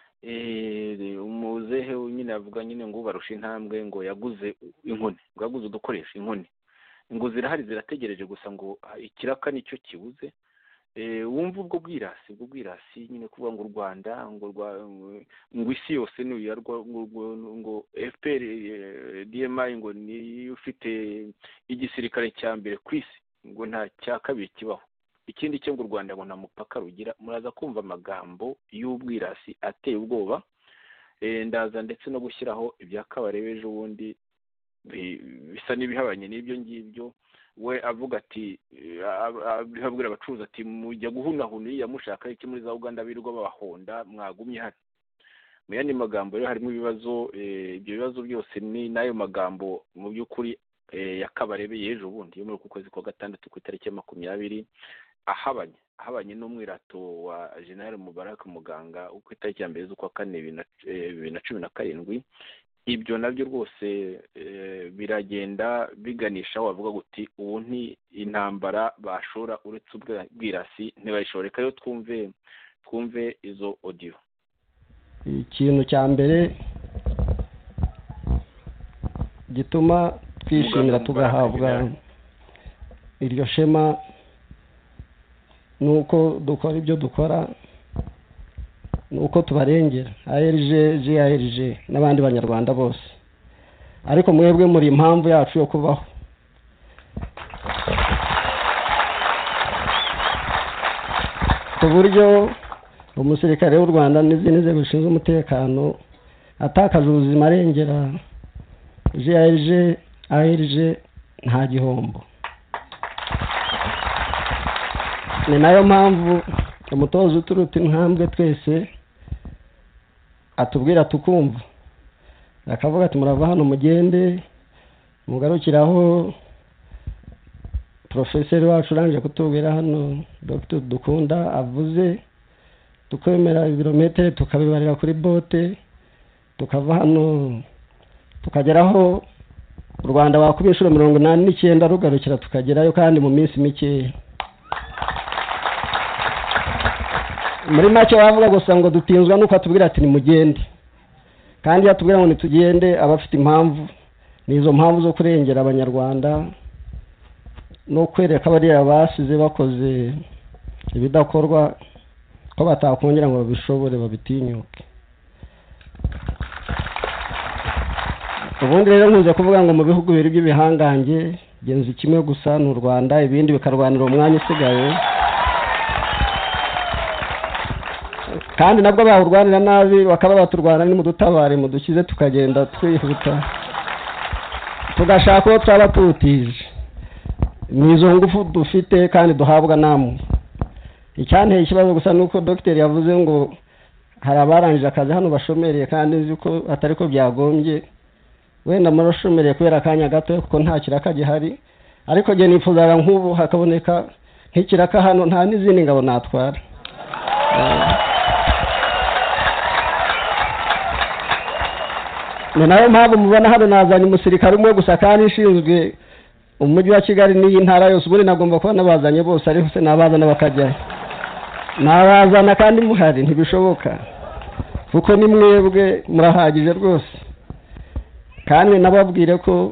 Speaker 2: Umuzehe nyine avuga nyine ngo barusha intambwe, ngo yaguze inkoni, ngo yaguze udukoresha inkoni, ngo zirahari zirategereje gusa, ngo ikiraka nicyo kibuze. Wumva ubwo bwirasi nyine kuvuga ngo u Rwanda ngo isi yose n'uyarwa, ngo FPRDM ngo ni ufite igisirikare cya mbere ku isi, ngo nta cya kabiri kibaho. Ikindi cyo ngo u Rwanda ngo nta mupaka rugira. Muraza kumva amagambo y'ubwirasi ateye ubwoba. Ndaza ndetse no gushyiraho ibya Kabarebe ejo bundi bisa n'ibihabanye n'ibyo ngibyo. We avuga ati abwira abacuruzi ati mujya guhunahuna yamushaka iki muri za Uganda birirwa babahonda, mwagumye hano. Mu yandi magambo rero harimo ibibazo, ibyo bibazo byose ni nayo magambo mu by'ukuri ya Kabarebe y'ejo bundi yo muri uku kwezi kwa gatandatu ku itariki ya 20 ahabanye n'umwirato wa General Mubarak Muganga uko itariki ya mbere z'ukwa kane 2017. Ibyo nabyo rwose biragenda biganisha aho bavuga guti ubu ni intambara bashora uretse ubwirasi ntibayishoreka. Rero twumve izo audio.
Speaker 4: Ikintu cya mbere gituma twishimira tugahabwa iryo shema nuko dukora ibyo dukora, nuko tubarengera ARG n'abandi banyarwanda bose. Ariko mwebwe muri impamvu yacu yo kubaho. Ku buryo umusirikare w'u Rwanda n'izindi nzego zishinzwe umutekano atakaje ubuzima arengera ARG nta gihombo. Ni nayo mpamvu umutoza uturuta intambwe twese atubwira tukumva, akavuga ati murava hano mugende mugarukiraho profeseri wacu urangije kutubwira hano Dr. Dukunda avuze, tukwemera ibirometero tukabibarira kuri bote, tukava hano tukageraho u Rwanda wakubiye inshuro 89 rugarukira tukagerayo kandi mu minsi mikeya. muri make wavuga gusa ngo dutinzwa nuko atubwira ati nimugende, kandi yatubwira ngo nitugende abafite impamvu, nizo mpamvu zo kurengera abanyarwanda no kwereka bariya basize bakoze ibidakorwa ko batakongera ngo babishobore babitinyuke. Ubundi rero nkuze kuvuga ngo mu bihugu biri by'ibihangange genzi kimwe gusa n'u Rwanda, ibindi bikarwanira umwanya usigaye, kandi nabwo bahurwanira nabi bakaba baturwana ni mu dutabare mu dukize tukagenda twihuta tugashaka uwo twaba tuwutije. Nizo ngufu dufite kandi duhabwa namwe. Icyanteye ikibazo gusa nuko dogiteri yavuze ngo hari abarangije akazi hano bashomereye, kandi nzi ko atari ko byagombye, wenda murashomereye kubera akanya gato kuko nta kiraka gihari, ariko je nifuzaga nk'ubu hakaboneka nk'ikiraka hano, nta n'izindi ngabo natwara. Nayo mpamvu mubona hano nazanye umusirikare umwe gusa kandi ishinzwe umujyi wa Kigali n'iyi ntara yose. Ubundi nagomba kuba nabazanye bose, ariko se nabazana bakajyayo, nabazana kandi muhari ntibishoboka kuko ni mwebwe murahagije rwose. Kandi nababwire ko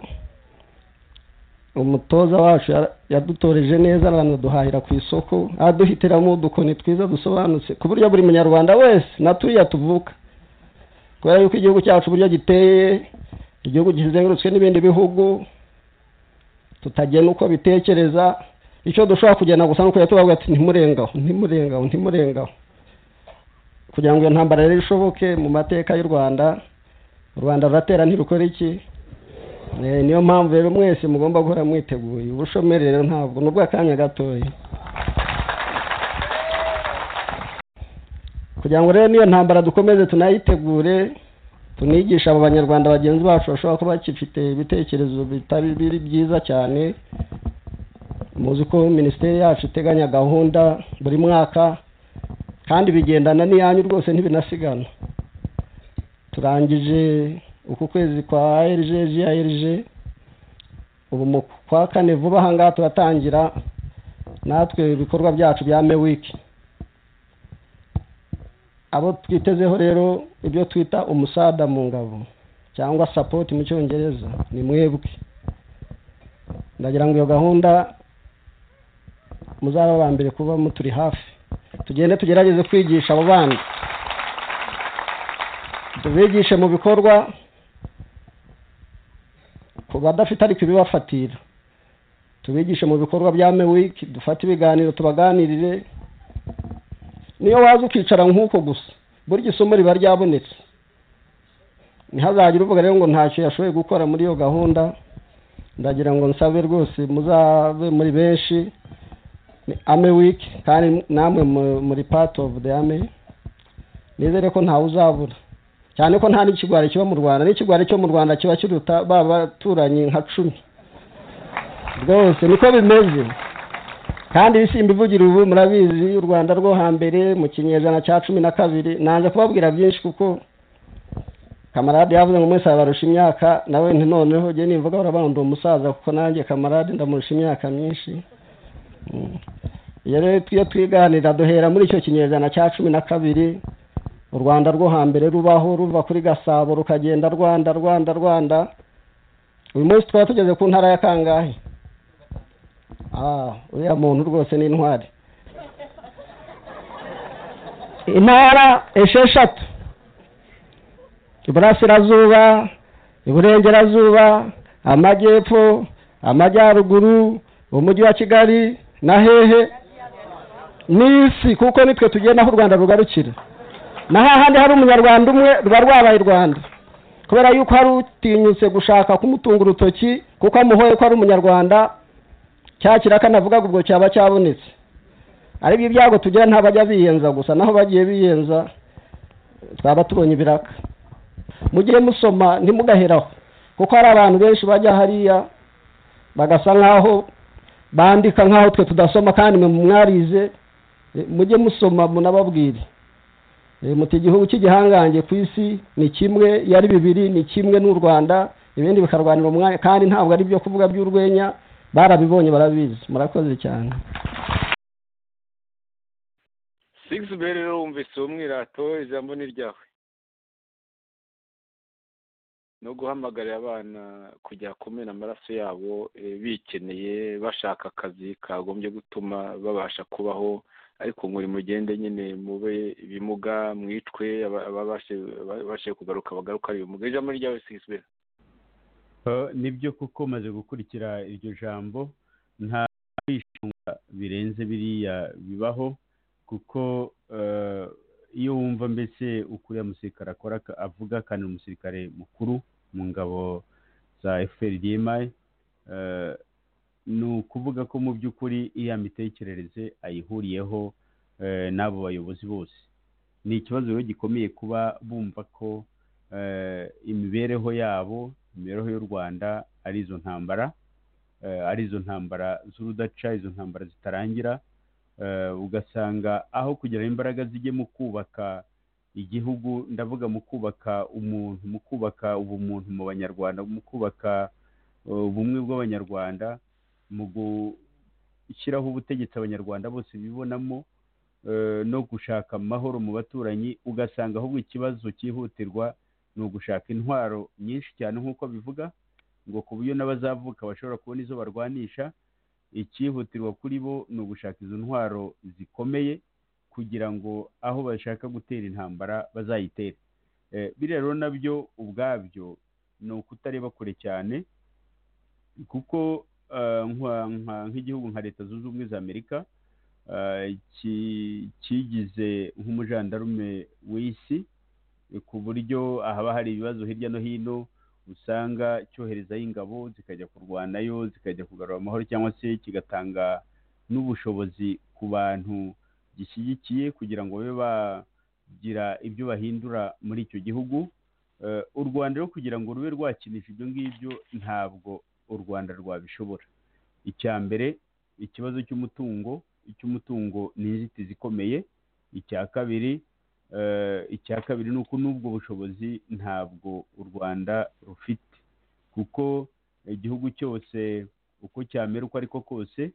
Speaker 4: umutoza wacu yadutoreje neza, abantu duhahira ku isoko, aduhitiramo udukoni twiza dusobanutse ku buryo buri munyarwanda wese naturiya tuvuka, kubera yuko igihugu cyacu buryo giteye, igihugu kizengurutswe n'ibindi bihugu tutagena uko bitekereza. Icyo dushobora kugenda gusa nuko yatubavuga ati ntimurengaho, kugira ngo iyo ntambara rero ishoboke mu mateka y'u Rwanda. U Rwanda ruratera ntirukora iki? Niyo mpamvu rero mwese mugomba guhora mwiteguye. Ubushomeri rero ntabwo nubwo akanya gatoya, kugira ngo rero niyo ntambara dukomeze tunayitegure, tunigisha abo banyarwanda bagenzi bacu bashobora kuba bakifite ibitekerezo bitari biri byiza cyane. Muzi ko minisiteri yacu iteganya gahunda buri mwaka, kandi bigendana n'iyanyu rwose ntibinasigana. Turangije uku kwezi kwa ARG, ubu mu kwa kane vuba aha ngaha turatangira natwe ibikorwa byacu bya mewiki. Abo twitezeho rero ibyo twita umusada mu ngabo cyangwa support mu cyongereza ni mwebwe. Ndagira ngo iyo gahunda muzaba bambere kuba muturi hafi, tugende tugerageze kwigisha abo bandi, tubigishe mu bikorwa ku badafite ariko ibibafatira, tubigishe mu bikorwa bya mewiki, dufate ibiganiro tubaganirire. Niyo waza ukicara nk'uko gusa burya isomo riba ryabonetse, ntihazagire uvuga rero ngo ntacyo yashoboye gukora muri iyo gahunda. Ndagira ngo nsabe rwose muzabe muri benshi Army Week, kandi namwe muri part of the army. Nizere ko ntawe uzabura, cyane ko nta n'ikigwari kiba mu Rwanda, n'ikigwari cyo mu Rwanda kiba kiruta baba turanye nka 10 rwose, niko bimeze. Kandi bisimba ivugira ubu murabizi u Rwanda rwo hambere mu kinyejana cya 12. Nanze kubabwira byinshi kuko kamarade yavuze ngo mwese abarusha imyaka, nawe nti noneho je nivuga urabanda umusaza kuko nanjye kamarade ndamurusha imyaka myinshi. Yere twiganira duhera muri icyo kinyejana cya 12. U Rwanda rwo hambere rubaho ruva kuri Gasabo rukagenda Rwanda. Uyu munsi twaba tugeze ku ntara ya kangahe? Uriya muntu rwose ni intwari. Intara 6: Iburasirazuba, Iburengerazuba, Amajyepfo, Amajyaruguru, Umujyi wa Kigali na hehe n'isi, kuko nitwe tugenda aho u Rwanda rugarukira. Na hahandi hari umunyarwanda umwe ruba rwabaye Rwanda, kubera yuko hari utinyutse gushaka kumutunga urutoki kuko amuhoye ko ari umunyarwanda, cyakira kanavuga ubwo cyaba cyabonetse. Ari byo byago tugira ntabajya biyenza gusa, naho bagiye biyenza twaba tubonye ibiraka. Mugiye musoma ntimugaheraho, kuko hari abantu benshi bajya hariya bagasa nkaho bandika nkaho twe tudasoma, kandi mwe mwarize. Mujye musoma munababwire muti igihugu cy'igihangange ku isi ni kimwe, yari bibiri ni kimwe n'u Rwanda, ibindi bikarwanira umwanya, kandi ntabwo ari byo kuvuga by'urwenya, barabibonye barabizi. Murakoze cyane.
Speaker 2: Sixbert rero wumvise uwo mwirato, ijambo ni ryawe. No guhamagarira abana kujya kumena amaraso yabo bikeneye bashaka akazi kagombye gutuma babasha kubaho, ariko muri mugende nyine mube ibimuga mwicwe ababashe kugaruka bagaruka ari ibimuga. Ijambo ni ryawe Sixbert.
Speaker 3: Nibyo kuko maze gukurikira iryo jambo nta kwishunga birenze biriya bibaho, kuko iyo wumva mbese ukuriya musirikare akora avuga, kandi umusirikare mukuru mu ngabo za FPRDMI, ni ukuvuga ko mu by'ukuri iya mitekerereze ayihuriyeho n'abo bayobozi bose. Ni ikibazo rero gikomeye kuba bumva ko imibereho yabo, imibereho y'u Rwanda ari izo ntambara, ari izo ntambara z'urudaca, izo ntambara zitarangira. Ugasanga aho kugira imbaraga zijye mu kubaka igihugu, ndavuga mu kubaka umuntu, mu kubaka ubumuntu mu banyarwanda, mu kubaka ubumwe bw'abanyarwanda, mu gushyiraho ubutegetsi abanyarwanda bose bibonamo, no gushaka amahoro mu baturanyi, ugasanga ahubwo ikibazo cyihutirwa ni ugushaka intwaro nyinshi cyane nk'uko bivuga, ngo ku buryo n'abazavuka bashobora kubona izo barwanisha. Icyihutirwa kuri bo ni ugushaka izo ntwaro zikomeye kugira ngo aho bashaka gutera intambara bazayitere. Biriya rero nabyo ubwabyo ni ukutareba kure cyane, kuko nk'igihugu nka Leta Zunze Ubumwe za Amerika kigize nk'umujandarume w'isi, ku buryo haba hari ibibazo hirya no hino, usanga cyoherezayo ingabo zikajya kurwanayo, zikajya kugarura amahoro, cyangwa se kigatanga n'ubushobozi ku bantu gishyigikiye kugira ngo babe bagira ibyo bahindura muri icyo gihugu. U Rwanda rero kugira ngo rube rwakinisha ibyo ngibyo ntabwo u Rwanda rwabishobora. Icya mbere, ikibazo cy'umutungo ni inzitizi ikomeye. Icya kabiri ni uko n'ubwo bushobozi ntabwo u Rwanda rufite, kuko igihugu cyose uko cyamera uko ariko kose,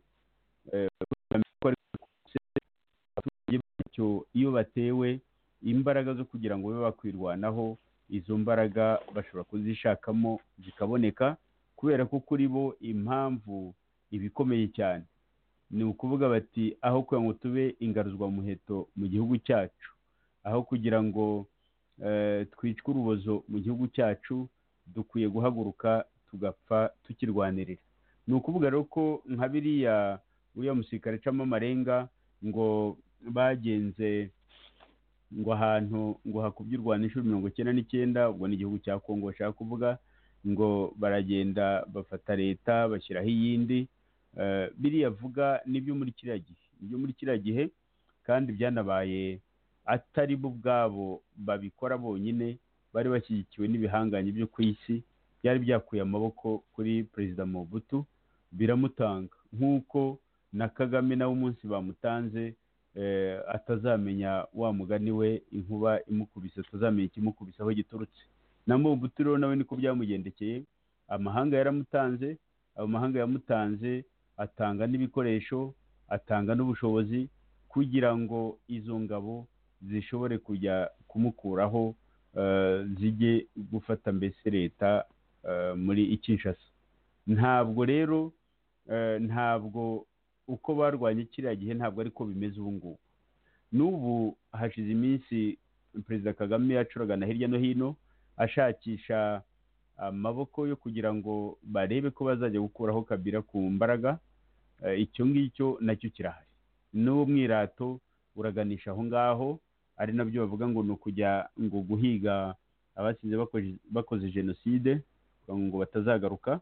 Speaker 3: iyo batewe imbaraga zo kugira ngo babe bakwirwanaho, izo mbaraga bashobora kuzishakamo zikaboneka, kubera ko kuri bo impamvu ibikomeye cyane ni ukuvuga bati aho kugira ngo tube ingaruzwamuheto mu gihugu cyacu, aho kugira ngo twicwe urubozo mu gihugu cyacu, dukwiye guhaguruka tugapfa tukirwanirira. Ni ukuvuga rero ko nka uriya musirikare acamo amarenga ngo bagenze ngo ahantu ngo hakubye urwanisho 99, ubwo ni igihugu cya Kongo bashaka kuvuga, ngo baragenda bafata leta bashyiraho iyindi. Biriya avuga nibyo muri kiriya gihe, kandi byanabaye atari bo ubwabo babikora bonyine, bari bashyigikiwe n'ibihangange byo ku isi byari byakuye amaboko kuri Perezida Mobutu biramutanga, nk'uko na Kagame nawe umunsi bamutanze atazamenya wa mugani we, inkuba imukubise atazamenya ikimukubise aho giturutse. Na Mobutu rero nawe niko byamugendekeye, amahanga yaramutanze, amahanga yamutanze atanga n'ibikoresho, atanga n'ubushobozi kugira ngo izo ngabo zishobore kujya kumukuraho, zijye gufata mbese leta muri Kinshasa. Ntabwo rero ntabwo uko barwanye kiriya gihe ntabwo ariko bimeze ubu ngubu. N'ubu hashize iminsi Perezida Kagame yacuragana hirya no hino ashakisha amaboko yo kugira ngo barebe ko bazajya gukuraho Kabila ku mbaraga. Icyo ngicyo nacyo kirahari, n'uwo mwirato uraganisha aho ngaho, ari nabyo bavuga ngo ni ukujya ngo guhiga abasize bakoze jenoside ngo batazagaruka.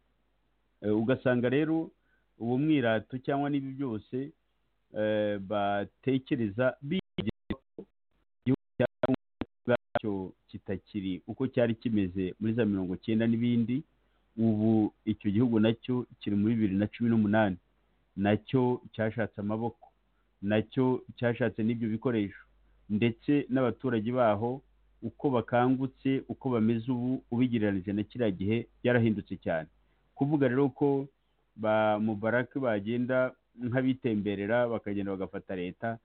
Speaker 3: Ugasanga rero uwo mwirato cyangwa n'ibi byose batekereza igihugu kitakiri uko cyari kimeze muri za 90 n'ibindi. Ubu icyo gihugu nacyo kiri muri 2018, nacyo cyashatse amaboko, nacyo cyashatse n'ibyo bikoresho, ndetse n'abaturage baho uko bakangutse, uko bameze ubu ubigereranije na kiriya gihe byarahindutse cyane. Kuvuga rero ko ba Mubarak bagenda nk'abitemberera bakagenda bagafata leta,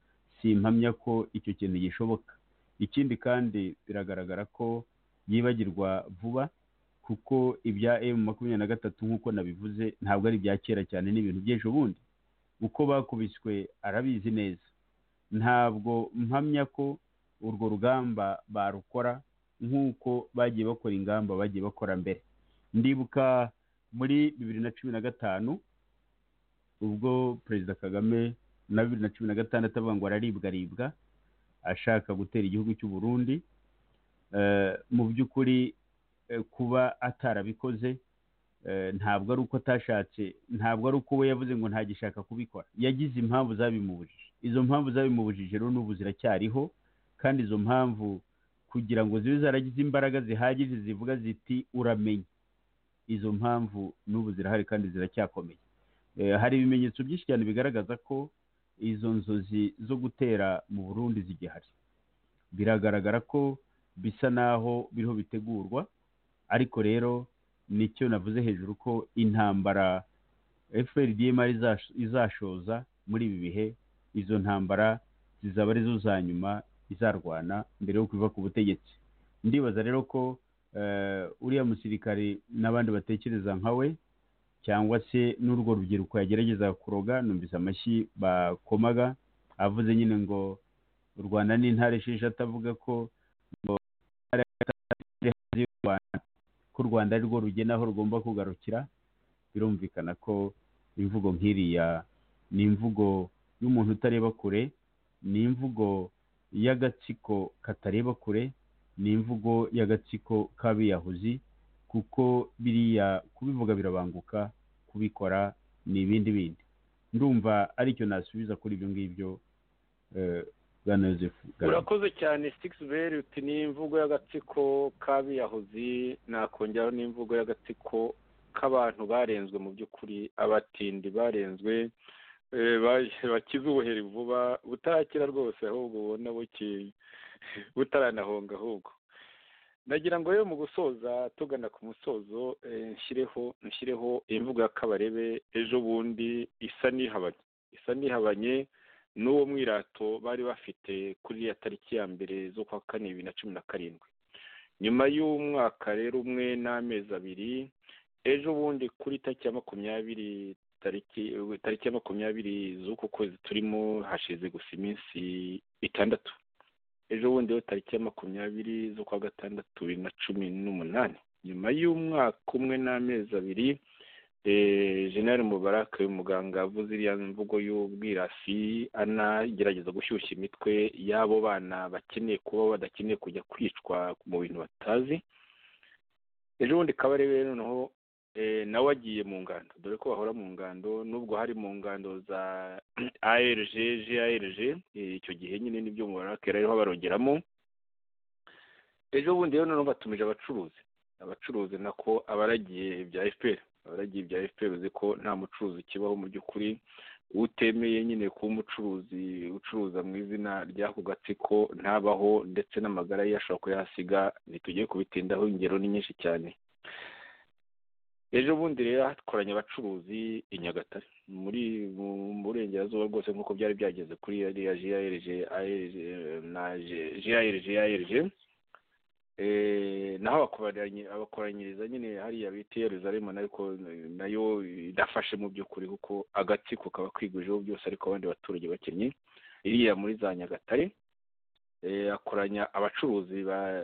Speaker 3: simpamya ko icyo kintu gishoboka. Ikindi kandi biragaragara ko yibagirwa vuba, kuko ibya M23 nk'uko nabivuze ntabwo ari ibya kera cyane, n'ibintu by'ejo bundi. Uko bakubiswe arabizi neza. Ntabwo mpamya ko urwo rugamba barukora nk'uko bagiye bakora ingamba bagiye bakora mbere. Ndibuka muri 2015 ubwo Perezida Kagame na 2016 avuga ngo araribwa ashaka gutera igihugu cy'u Burundi. Mu by'ukuri kuba atarabikoze ntabwo ari uko atashatse, ntabwo ari uko we yavuze ngo ntagishaka kubikora. Yagize impamvu zabimubujije. Izo mpamvu zabimubujije rero n'ubu ziracyariho, kandi izo mpamvu kugira ngo zibe zaragize imbaraga zihagije zivuga ziti uramenye, izo mpamvu n'ubu zirahari kandi ziracyakomeye. Hari ibimenyetso byinshi cyane bigaragaza ko izo nzozi zo gutera mu Burundi zigihari. Biragaragara ko bisa naho biriho bitegurwa, ariko rero nicyo navuze hejuru ko intambara FPRDM izashoza muri ibi bihe, izo ntambara zizaba arizo za nyuma izarwana mbere yo kuva ku butegetsi. Ndibaza rero ko uriya musirikare n'abandi batekereza nka we, cyangwa se n'urwo rubyiruko yagerageza kuroga, numvise amashyi bakomaga avuze nyine ngo u Rwanda ni intare esheshatu, avuga ko ngo ko u Rwanda ari rwo rugena aho rugomba kugarukira. Birumvikana ko imvugo nk'iriya ni imvugo y'umuntu utareba kure, ni imvugo y'agatsiko katareba kure, ni imvugo y'agatsiko k'abiyahuzi, kuko biriya kubivuga birabanguka, kubikora ni ibindi bindi. Ndumva aricyo nasubiza kuri ibyo ngibyo. Bwana Joseph,
Speaker 2: urakoze cyane Sixbert. Uti ni imvugo y'agatsiko k'abiyahuzi, nakongeraho n'imvugo y'agatsiko k'abantu barenzwe, mu by'ukuri abatindi barenzwe, bakize ubuheri vuba butarakira rwose, ahubwo ubona butaranahonga. Ahubwo nagira ngo rero mu gusoza, tugana ku musozo, nshyireho imvugo ya Kabarebe ejo bundi isa n'ihabanye n'uwo mwirato bari bafite kuri ya tariki ya mbere z'ukwa kane 2017. Nyuma y'umwaka rero umwe n'amezi abiri, ejo bundi kuri tariki ya 20 z'uku kwezi turimo, hashize gusa iminsi 6. Ejo bundi yo tariki ya 20 z'ukwa gatandatu 2018, nyuma y'umwaka umwe n'amezi abiri, General Mubarak umuganga avuze iriya mvugo y'ubwirasi, anagerageza gushyushya imitwe y'abo bana bakeneye kuba badakeneye kujya kwicwa mu bintu batazi. Ejo bundi Kabarebe noneho nawe agiye mu ngando, dore ko bahora mu ngando, nubwo hari mu ngando za GARG, icyo gihe nyine nibyo Mubarak ariho barongeramo. Ejo bundi rero noneho batumije abacuruzi nako abaragiye ibya FPR, uzi ko nta mucuruzi kibaho mu by'ukuri utemeye nyine kuba umucuruzi ucuruza mu izina ry'ako gatsiko ntabaho, ndetse n'amagara ye ashobora kuyasiga. Ntitugiye kubitindaho, ingero ni nyinshi cyane. Ejo bundi rero hakoranye abacuruzi i Nyagatare mu burengerazuba rwose, nk'uko byari byageze kuri ya GARG, naho abakoranyiriza nyine hariya bita Yerusalemu, ariko nayo idafashe mu by'ukuri, kuko agatsiko kaba kwigujeho byose, ariko abandi baturage bakennye. Iriya muri za Nyagatare akoranya abacuruzi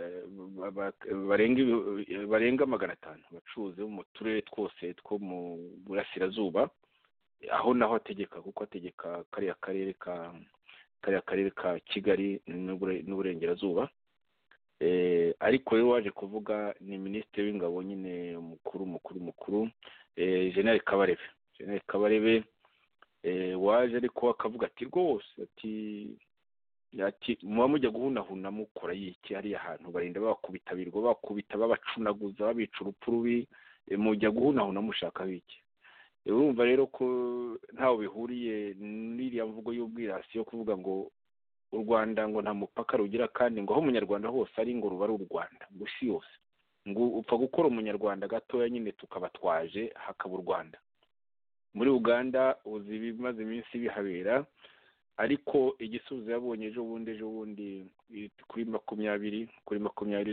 Speaker 2: barenga 500, abacuruzi bo mu turere twose two mu burasirazuba, aho naho ategeka, kuko ategeka kariya karere ka Kigali n'uburengerazuba. Ariko rero waje kuvuga ni minisitiri w'ingabo nyine mukuru, General Kabarebe waje ariko akavuga ati rwose ati muba mujya guhunahuna mukora yiki hariya hantu, barinda bakubita babacunaguza, babica urupfu rubi, mujya guhunahuna mushaka biki? Urumva rero ko ntaho bihuriye n'iriya mvugo y'ubwirasi yo kuvuga ngo u Rwanda ngo nta mupaka rugira, kandi ngo aho umunyarwanda hose ari ngo ruba ari u Rwanda, ngo isi yose, ngo upfa gukora umunyarwanda gatoya nyine tukabatwaje hakaba u Rwanda. Muri Uganda uzi bimaze iminsi bihabera, ariko igisubizo yabonye ejo bundi kuri makumyabiri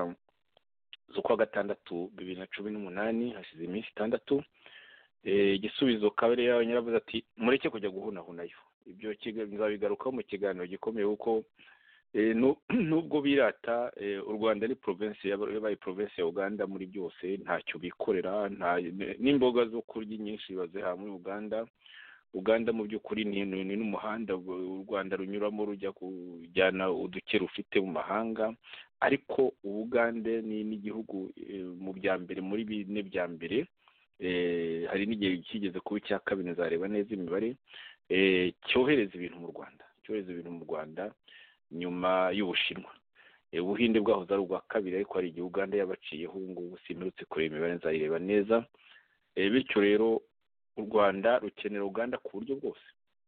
Speaker 2: z'ukwa gatandatu 2018 hashize iminsi 6, igisubizo Kabare yaravuze ati mureke kujya guhunahunayo. Ibyo nzabigarukaho mu kiganiro gikomeye kuko nubwo birata u Rwanda ni province yabaye province ya Uganda muri byose, ntacyo bikorera, n'imboga zo kurya nyinshi baziha muri Uganda mu by'ukuri ni n'umuhanda u Rwanda runyuramo rujya kujyana uduke rufite mu mahanga. Ariko Uganda ni n'igihugu mu bya mbere muri bine bya mbere, hari n'igihe kigeze kuba icya kabiri, nzareba neza imibare, cyohereza ibintu mu Rwanda nyuma y'Ubushinwa. Ubuhinde bwahoze ari ubwa kabiri, ariko hari igihe Uganda yabaciyeho, ubu ngubu simperutse kureba imibare, nzayireba neza. Bityo rero u Rwanda rukenera Uganda ku buryo bwose,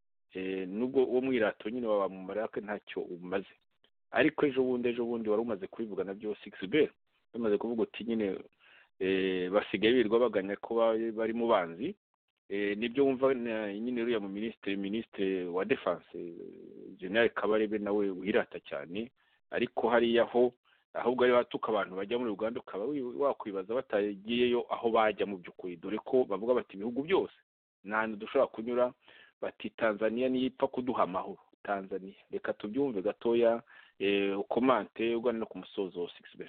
Speaker 2: nubwo uwo mwirato nyine waba mu marake ntacyo umaze. Ariko ejo bundi wari umaze kubivuga nabyo 6B bamaze kuvuga uti nyine basigaye birirwa baganya ko bari mu banzi. Nibyo wumva nyine uriya mu minisitiri wa defense General Kabarebe nawe wirata cyane, ariko hariya ho ahubwo ari batuka abantu bajya muri Uganda, ukaba wakwibaza batagiyeyo aho bajya mu by'ukuri, dore ko bavuga bati ibihugu byose nta dushobora kunyura, bati Tanzania niyipfa kuduha amahoro. Tanzania reka tubyumve gatoya, ukomante ugana no ku musozo 6B.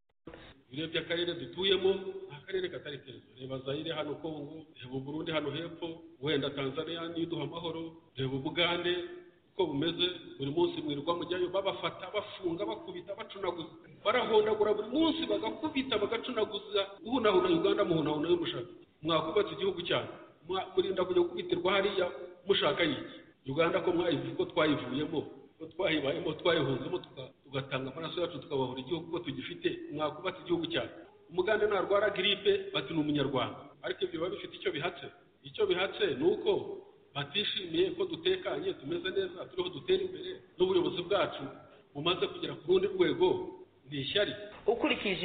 Speaker 5: Urebye akarere dutuyemo akarere katari keza, reba Zaire hano Kongo, reba Burundi hano hepfo, wenda Tanzania niduha amahoro, reba Bugande uko bumeze, buri munsi mwirwa mujyayo babafata bafunga bakubita bacunaguza, barahondagura buri munsi bagakubita bagacunaguza, guhunahuna Uganda muhunahuna y'umushaka. Mwakubatse igihugu cyane, murinda kujya kubitirwa hariya mushaka yiki. Uganda ko mwayivuye ko twayivuyemo, ko twayibayemo, twayihunzemo, tugatanga amaraso yacu tukabahura igihugu ko tugifite. Mwakubatse igihugu cyane. Umuganda narwara gripe bati ni umunyarwanda, ariko ibyo biba bifite icyo bihatse nuko batishimiye ko dutekanye, tumeze neza, turiho dutera imbere, n'ubuyobozi bwacu bumaze kugera ku rundi rwego. Ni ishyari
Speaker 6: ukurikije.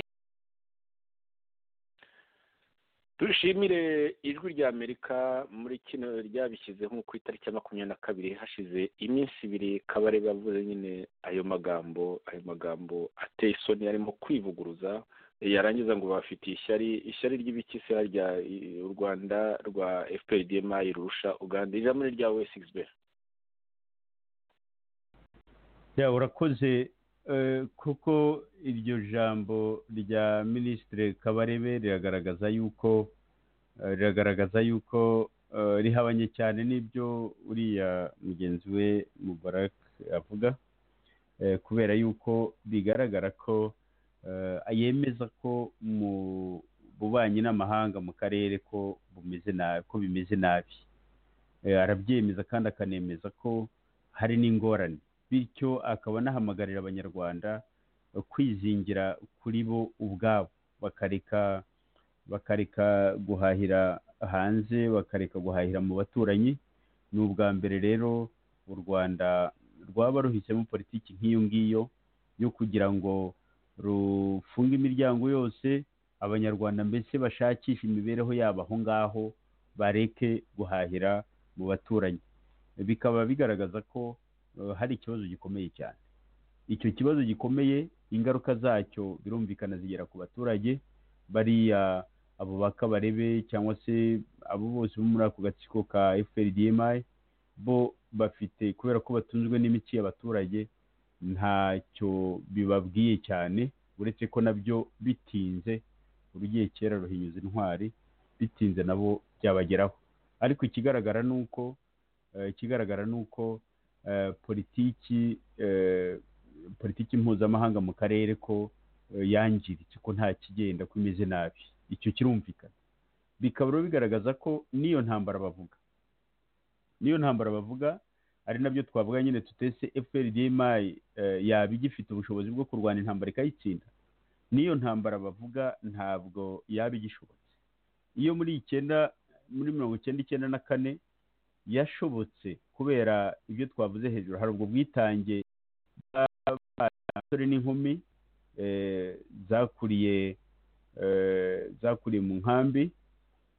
Speaker 2: Dushimire Ijwi rya Amerika muri kino ryabishyize nko ku itariki ya 22 hashize iminsi 2. Kabarebe bavuze nyine ayo magambo ateye isoni, arimo kwivuguruza, yarangiza ngo bafite ishyari ry'ibikisi rya u Rwanda rwa FPRDMI rurusha Uganda. Ijambo ryawe 6B.
Speaker 3: Urakoze. Kuko iryo jambo rya Minisitiri Kabarebe riragaragaza yuko rihabanye cyane n'ibyo uriya mugenzi we Mubarak avuga, kubera yuko bigaragara ko yemeza ko mu bubanyi n'amahanga mu karere ko bimeze nabi. Arabyemeza kandi akanemeza ko hari n'ingorane, bityo akaba anahamagarira abanyarwanda kwizingira kuri bo ubwabo, bakareka guhahira hanze, bakareka guhahira mu baturanyi. Ni ubwa mbere rero u Rwanda rwaba ruhisemo politiki nk'iyo ngiyo yo kugira ngo rufunge imiryango yose, abanyarwanda mbese bashakisha imibereho yabo aho ngaho, bareke guhahira mu baturanyi. Bikaba bigaragaza ko hari ikibazo gikomeye cyane. Icyo kibazo gikomeye, ingaruka zacyo birumvikana zigera ku baturage bariya, abo bakabarebe cyangwa se abo bose bo muri ako gatsiko ka FPRDMI, bo bafite, kubera ko batunzwe n'imitsi y'abaturage, ntacyo bibabwiye cyane, uretse ko nabyo bitinze, urugiye kera ruhinyuza intwari, bitinze nabo byabageraho. Ariko ikigaragara nuko politiki mpuzamahanga mu karere ko yangiritse, ko nta kigenda, ko imeze nabi. Icyo kirumvikana. Bikaba rero bigaragaza ko niyo ntambara bavuga ari nabyo twavuga nyine tutese FPRDMI yaba igifite ubushobozi bwo kurwana intambara ikayitsinda. Niyo ntambara bavuga ntabwo yaba igishobotse. Iyo muri 1994 yashobotse kubera ibyo twavuze hejuru, hari ubwo bwitange bw'abasore n'inkumi zakuriye mu nkambi,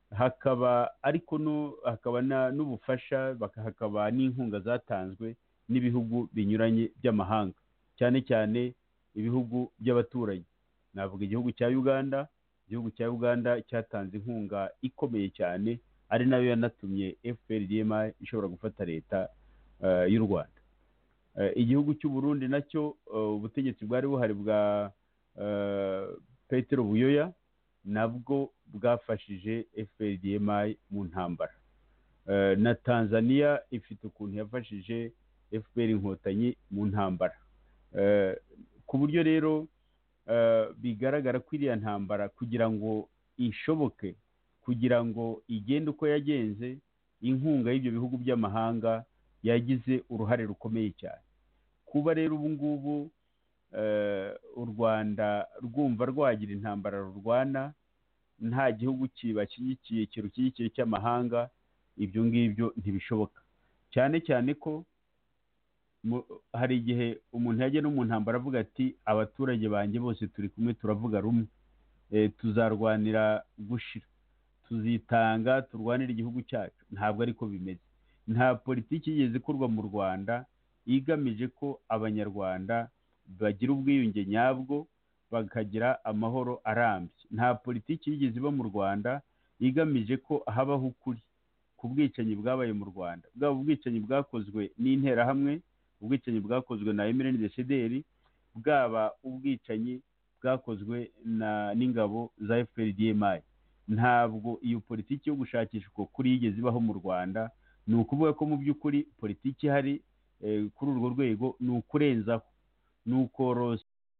Speaker 3: hakaba ariko hakaba n'ubufasha, hakaba n'inkunga zatanzwe n'ibihugu binyuranye by'amahanga, cyane cyane ibihugu by'abaturanyi. Navuga igihugu cya Uganda. Igihugu cya Uganda cyatanze inkunga ikomeye cyane, ari nayo yanatumye FPRDMI ishobora gufata leta y'u Rwanda. Igihugu cy'u Burundi nacyo ubutegetsi bwari buhari bwa Petero Buyoya nabwo bwafashije FPRDMI mu ntambara. Na Tanzania ifite ukuntu yafashije FPR inkotanyi mu ntambara, ku buryo rero bigaragara ko iriya ntambara kugira ngo ishoboke, kugira ngo igende uko yagenze, inkunga y'ibyo bihugu by'amahanga yagize uruhare rukomeye cyane. Kuba rero ubu ngubu u Rwanda rwumva rwagira intambara rurwana nta gihugu kibashyigikiye kirushyigikiye cy'amahanga, ibyo ngibyo ntibishoboka. Cyane cyane ko hari igihe umuntu yajya no mu ntambara avuga ati abaturage banjye bose turi kumwe turavuga rumwe, tuzarwanira gushira, tuzitanga turwanire igihugu cyacu. Ntabwo ariko bimeze. Nta politiki yigeze ikorwa mu Rwanda igamije ko abanyarwanda bagira ubwiyunge nyabwo bakagira amahoro arambye. Nta politiki yigeze iba mu Rwanda igamije ko habaho ukuri ku bwicanyi bwabaye mu Rwanda, bwaba ubwicanyi bwakozwe n'interahamwe, ubwicanyi bwakozwe na MNDCDR, bwaba ubwicanyi bwakozwe n'ingabo za FPRDMI. Ntabwo iyo politiki yo gushakisha uko kuri yigeze ibaho mu Rwanda. Ni ukuvuga ko mu by'ukuri politiki ihari kuri urwo rwego ni ukurenzaho, ni ukorosa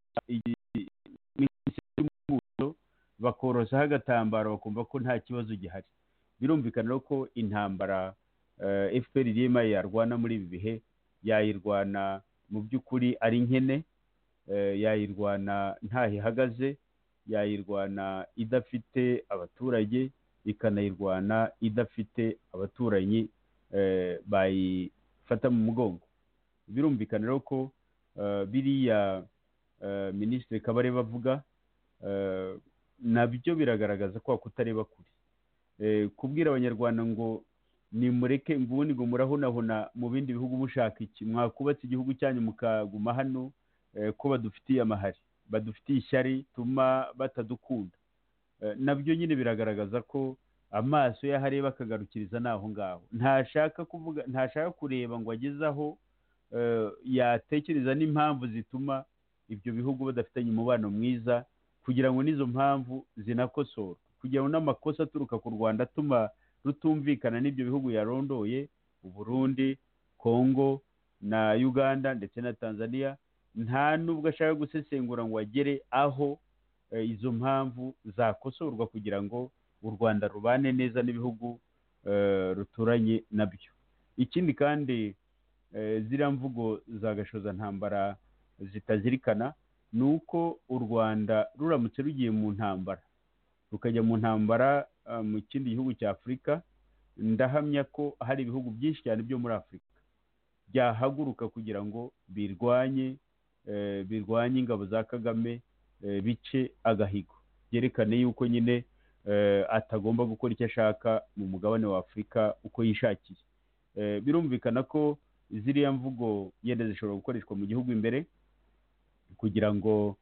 Speaker 3: bakorosaho agatambaro bakumva ko nta kibazo gihari. Birumvikana ko intambara FPRDMI yarwana muri ibi bihe yayirwana mu by'ukuri ari nkene, yayirwana ntaho ihagaze, yayirwana idafite abaturage, ikanayirwana idafite abaturanyi bayifata mu mugongo. Birumvikana ko biriya Minisitiri Kabarebe avuga nabyo biragaragaza ko kutareba kure, kubwira abanyarwanda ngo nimureke ngubundi ngo murahunahuna mu bindi bihugu mushaka iki, mwakubatse igihugu cyanyu mukaguma hano ko badufitiye amahari, badufitiye ishyari tuma batadukunda. Nabyo nyine biragaragaza ko amaso yahareba akagarukiriza naho ngaho. Ntashaka kuvuga, ntashaka kureba ngo ageze aho yatekereza n'impamvu zituma ibyo bihugu badafitanye umubano mwiza, kugira ngo n'izo mpamvu zinakosorwe, kugira ngo n'amakosa aturuka ku Rwanda atuma rutumvikana n'ibyo bihugu yarondoye, u Burundi, Kongo na Uganda ndetse na Tanzania, nta nubwo ashaka gusesengura ngo agere aho izo mpamvu zakosorwa kugira ngo u Rwanda rubane neza n'ibihugu ruturanye nabyo. Ikindi kandi ziriya mvugo za gashoza ntambara zitazirikana ni uko u Rwanda ruramutse rugiye mu ntambara, rukajya mu ntambara mu kindi gihugu cya Afurika, ndahamya ko hari ibihugu byinshi cyane byo muri Afurika byahaguruka kugira ngo birwanye ingabo za Kagame, bice agahigo, byerekane yuko nyine atagomba gukora icyo ashaka mu mugabane wa Afurika uko yishakiye. Birumvikana ko ziriya mvugo yenda zishobora gukoreshwa mu gihugu imbere kugira ngo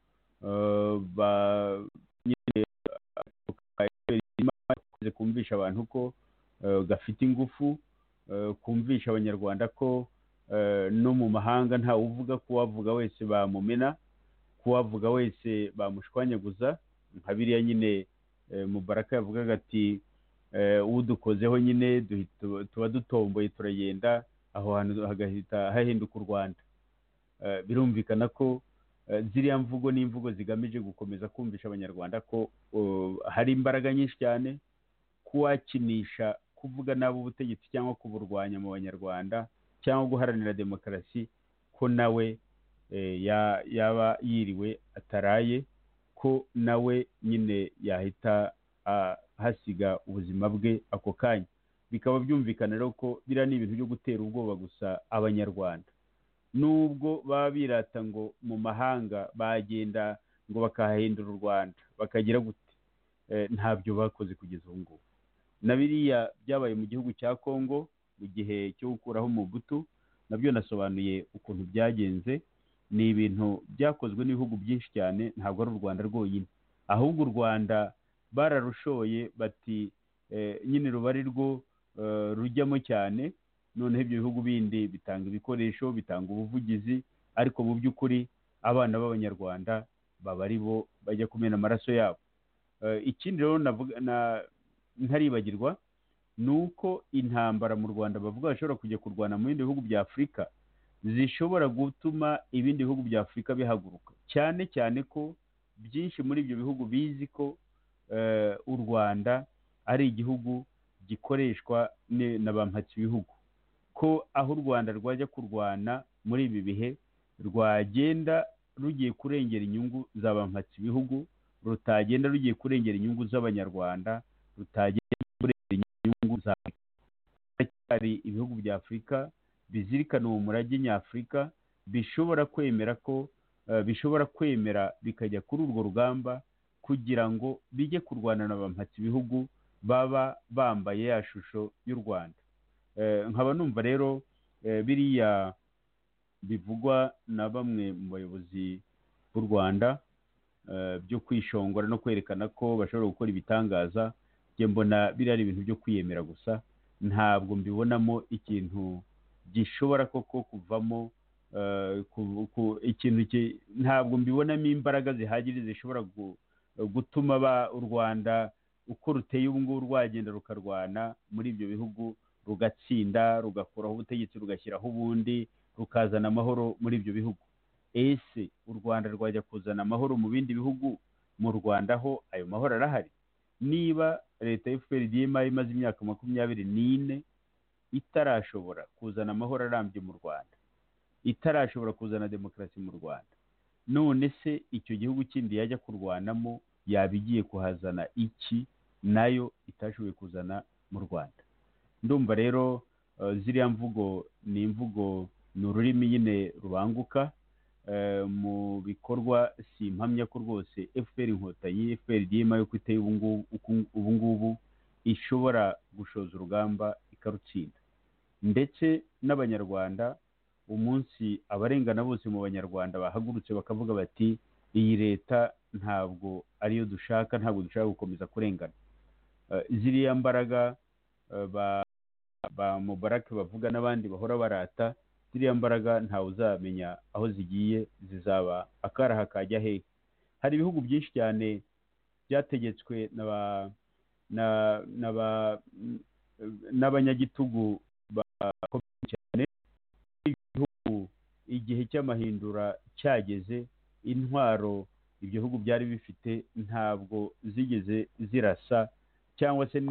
Speaker 3: kumvisha abantu ko gafite ingufu, kumvisha abanyarwanda ko no mu mahanga ntawe uvuga, ko wavuga wese bamumena, ko wavuga wese bamushwanyaguza. Nka biriya nyine Mubaraka yavugaga ati udukozeho nyine tuba dutomboye turagenda, aho hantu hagahita hahinduka u Rwanda. Birumvikana ko ziriya mvugo ni imvugo zigamije gukomeza kumvisha abanyarwanda ko hari imbaraga nyinshi cyane, kuwakinisha kuvuga nabi ubutegetsi cyangwa kuburwanya mu banyarwanda cyangwa guharanira demokarasi, ko nawe yaba yiriwe ataraye, ko nawe nyine yahita hasiga ubuzima bwe ako kanya. Bikaba byumvikana rero ko biriya ni ibintu byo gutera ubwoba gusa abanyarwanda. Nubwo baba birata ngo mu mahanga bagenda ngo bakahahindura u Rwanda bakagira gute, ntabyo bakoze kugeza ubu ngubu. na biriya byabaye mu gihugu cya Kongo mu gihe cyo gukuraho Mobutu, nabyo nasobanuye ukuntu byagenze. Ni ibintu byakozwe n'ibihugu byinshi cyane, ntabwo ari u Rwanda rwonyine, ahubwo u Rwanda bararushoye bati nyine ruba ari rwo rujyamo cyane, noneho ibyo bihugu bindi bitanga ibikoresho, bitanga ubuvugizi, ariko mu by'ukuri abana b'abanyarwanda baba ari bo bajya kumena amaraso yabo. Ikindi rero ntaribagirwa ni uko intambara mu Rwanda bavuga bashobora kujya kurwana mu bindi bihugu bya Afurika zishobora gutuma ibindi bihugu bya Afurika bihaguruka, cyane cyane ko byinshi muri ibyo bihugu bizi ko u Rwanda ari igihugu gikoreshwa na ba mpatsibihugu, ko aho u Rwanda rwajya kurwana muri ibi bihe rwagenda rugiye kurengera inyungu za ba mpatsibihugu, rutagenda rugiye kurengera inyungu z'abanyarwanda, rutagenda kurengera inyungu za hari ibihugu bya Afurika bizirikana uwo murage nyafurika bishobora kwemera bikajya kuri urwo rugamba kugira ngo bijye kurwana na ba mpatsibihugu baba bambaye ya shusho y'u Rwanda. Nkaba numva rero biriya bivugwa na bamwe mu bayobozi b'u Rwanda byo kwishongora no kwerekana ko bashobora gukora ibitangaza, njye mbona biriya ari ibintu byo kwiyemera gusa, ntabwo mbibonamo ikintu gishobora koko kuvamo ntabwo mbibonamo imbaraga zihagije zishobora gutuma u Rwanda uko ruteye ubu ngubu rwagenda rukarwana muri ibyo bihugu, rugatsinda, rugakuraho ubutegetsi, rugashyiraho ubundi, rukazana amahoro muri ibyo bihugu. Ese u Rwanda rwajya kuzana amahoro mu bindi bihugu, mu Rwanda ho ayo mahoro arahari? Niba leta ya FPR-DMA imaze imyaka 24 itarashobora kuzana amahoro arambye mu Rwanda, itarashobora kuzana demokarasi mu Rwanda, none se icyo gihugu kindi yajya kurwanamo yabigiye kuhazana iki nayo itashoboye kuzana mu Rwanda? Ndumva rero ziriya mvugo ni ururimi nyine rubanguka, mu bikorwa simpamya ko rwose FPR Inkotanyi, FPR-DMA yo kwiteye ubu ngubu ishobora gushoza urugamba ikarutsinda. Ndetse n'abanyarwanda umunsi abarengana bose mu banyarwanda bahagurutse bakavuga bati iyi leta ntabwo ariyo dushaka, ntabwo dushaka gukomeza kurengana, ziriya mbaraga ba Mubarak bavuga n'abandi bahora barata, ziriya mbaraga ntawe uzamenya aho zigiye, zizaba akaraha kajya hehe. Hari ibihugu byinshi cyane byategetswe n'abanyagitugu bakomeye cyane, ibihugu igihe cy'amahindura cyageze, intwaro ibyo bihugu byari bifite ntabwo zigeze zirasa, cyangwa se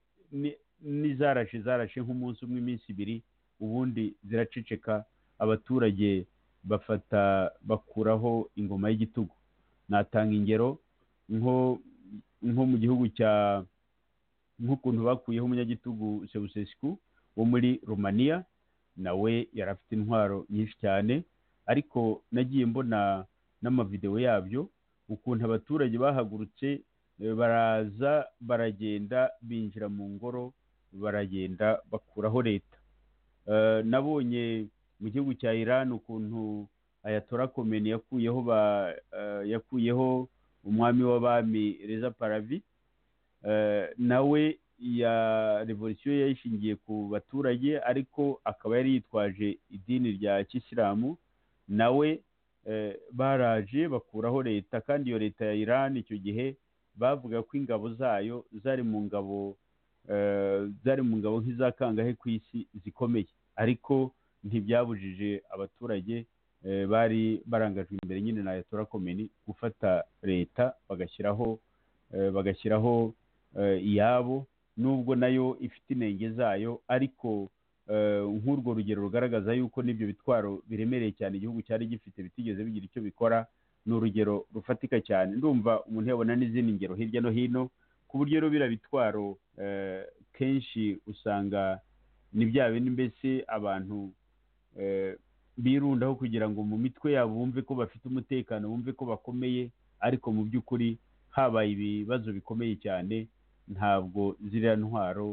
Speaker 3: zarashe nk'umunsi umwe, iminsi ibiri, ubundi ziraceceka, abaturage bakuraho ingoma y'igitugu. Natanga ingero nko mu gihugu nk'ukuntu bakuyeho umunyagitugu Ceausescu wo muri Romania, nawe yari afite intwaro nyinshi cyane, ariko nagiye mbona n'amavideo yabyo ukuntu abaturage bahagurutse baraza baragenda binjira mu ngoro, baragenda bakuraho leta. Nabonye mu gihugu cya Iran ukuntu Ayatollah Khomeini yakuyeho umwami w'abami Reza Pahlavi, nawe ya revolution yayishingiye ku baturage, ariko akaba yari yitwaje idini rya Kisilamu, nawe baraje bakuraho leta. Kandi iyo leta ya Iran icyo gihe bavuga ko ingabo zayo zari mu ngabo nk'iza kangahe ku isi zikomeye, ariko ntibyabujije abaturage bari barangajwe imbere nyine na Ayatollah Khomeini gufata leta bagashyiraho iyabo, nubwo nayo ifite inenge zayo, ariko nk'urwo rugero rugaragaza yuko n'ibyo bitwaro biremereye cyane igihugu cyari gifite bitigeze bigira icyo bikora, ni urugero rufatika cyane. Ndumva umuntu yabona n'izindi ngero hirya no hino, ku buryo rero biriya bitwaro kenshi usanga ni bya bindi mbese abantu birundaho kugira ngo mu mitwe yabo bumve ko bafite umutekano, bumve ko bakomeye, ariko mu by'ukuri habaye ibibazo bikomeye cyane ntabwo ziriya ntwaro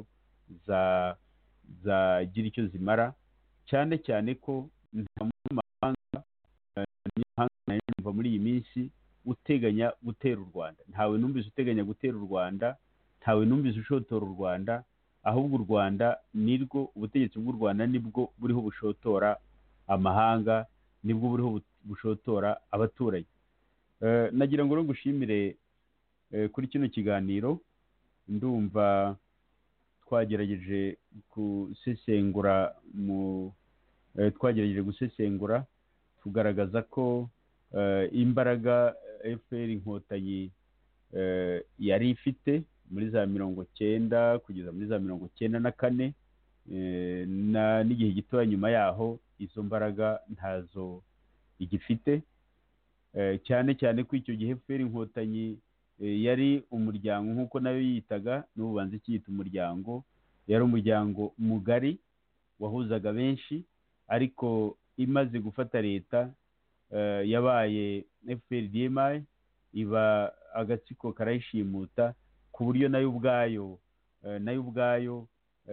Speaker 3: zagira icyo zimara, cyane cyane ko nta munyamahanga nayo numva muri iyi minsi uteganya gutera u Rwanda. Ntawe numvise uteganya gutera u Rwanda, ntawe numvise ushotora u Rwanda, ahubwo u Rwanda nirwo, ubutegetsi bw'u Rwanda nibwo buriho bushotora amahanga, nibwo buriho bushotora abaturage. Nagira ngo ngushimire kuri kino kiganiro. Ndumva twagerageje gusesengura tugaragaza ko imbaraga FPR Inkotanyi yari ifite muri za 90 kugeza muri za 94 n'igihe gitoya nyuma yaho izo mbaraga ntazo igifite, cyane cyane ko icyo gihe FPR Inkotanyi yari umuryango nk'uko nayo yitaga, n'ububanza ikiyita umuryango, yari umuryango mugari wahuzaga benshi, ariko imaze gufata leta yabaye FPR-DMI, iba agatsiko karayishimuta, ku buryo nayo ubwayo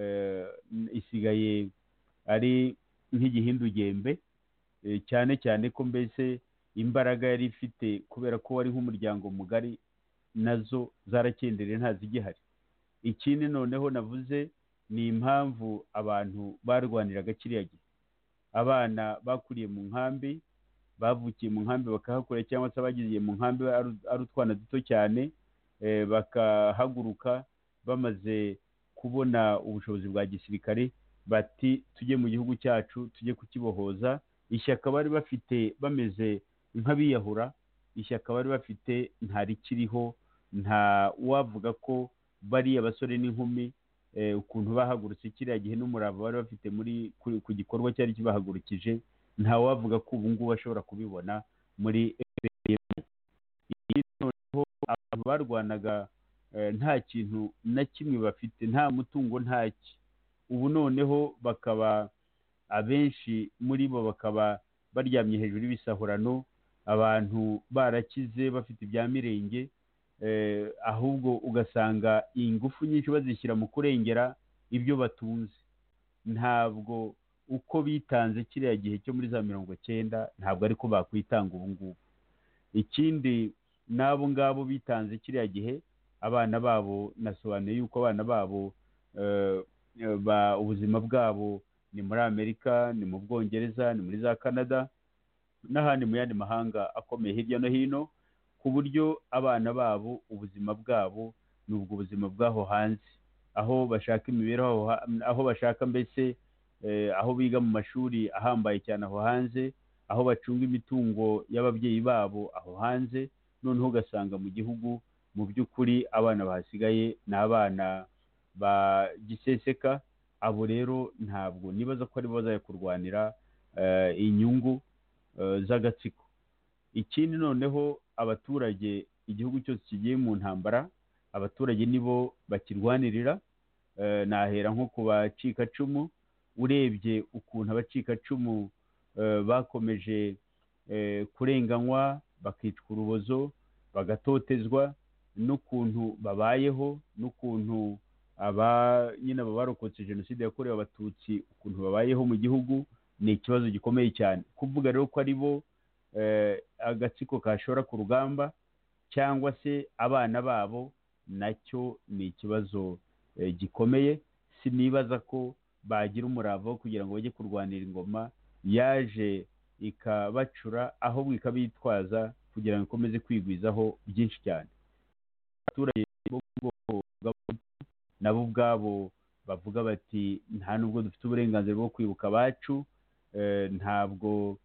Speaker 3: isigaye ari nk'igihindugembe, cyane cyane ko mbese imbaraga yari ifite kubera ko wari nk'umuryango mugari nazo zarakendereye ntazigihari. Ikindi noneho navuze ni impamvu abantu barwaniraga kiriya gihe. Abana bakuriye mu nkambi, bavukiye mu nkambi bakahakorera, cyangwa se abagiye mu nkambi ari utwana duto cyane, bakahaguruka bamaze kubona ubushobozi bwa gisirikare, bati tujye mu gihugu cyacu, tujye kukibohoza. Ishyaka bari bafite bameze nk'abiyahura, ishyaka bari bafite ntarikiriho, nta wavuga ko bari abasore n'inkumi ukuntu bahagurutse kiriya gihe n'umurava bari bafite ku gikorwa cyari kibahagurukije, nta wavuga ko ubu ngubu bashobora kubibona muri FPR. Noneho abantu barwanaga nta kintu na kimwe bafite, nta mutungo, ntaki. Ubu noneho bakaba abenshi muri bo bakaba baryamye hejuru y'ibisahurano, abantu barakize bafite ibya mirenge, ahubwo ugasanga ingufu nyinshi bazishyira mu kurengera ibyo batunze. Ntabwo uko bitanze kiriya gihe cyo muri za 90 ntabwo ariko bakwitanga ubu ngubu. Ikindi n'abo ngabo bitanze kiriya gihe, abana babo nasobanuye yuko abana babo ubuzima bwabo ni muri Amerika, ni mu Bwongereza, ni muri za Canada n'ahandi mu yandi mahanga akomeye hirya no hino, ku buryo abana babo ubuzima bwabo ni ubwo buzima bw'aho hanze, aho bashaka imibereho, aho bashaka mbese aho biga mu mashuri ahambaye cyane aho hanze, aho bacunga imitungo y'ababyeyi babo aho hanze. Noneho ugasanga mu gihugu mu by'ukuri abana bahasigaye ni abana ba giseseka. Abo rero ntabwo nibaza ko ari bo bazajya kurwanira inyungu z'agatsiko. Ikindi noneho abaturage, igihugu cyose kigiye mu ntambara, abaturage nibo bakirwanirira. Nahera nko ku bacikacumu, urebye ukuntu abacikacumu bakomeje kurenganywa, bakicwa urubozo, bagatotezwa, n'ukuntu babayeho, n'ukuntu nyine abo barokotse jenoside yakorewe abatutsi ukuntu babayeho mu gihugu, ni ikibazo gikomeye cyane. Kuvuga rero ko ari bo agatsiko kashora ku rugamba cyangwa se abana babo, nacyo ni ikibazo gikomeye. Sinibaza ko bagira umurava wo kugira ngo bajye kurwanira ingoma yaje ikabacura, ahubwo ikabitwaza kugira ngo ikomeze kwigwizaho byinshi cyane. Abaturage bo mu bwoko nabo ubwabo bavuga bati nta nubwo dufite uburenganzira bwo kwibuka abacu, ntabwo,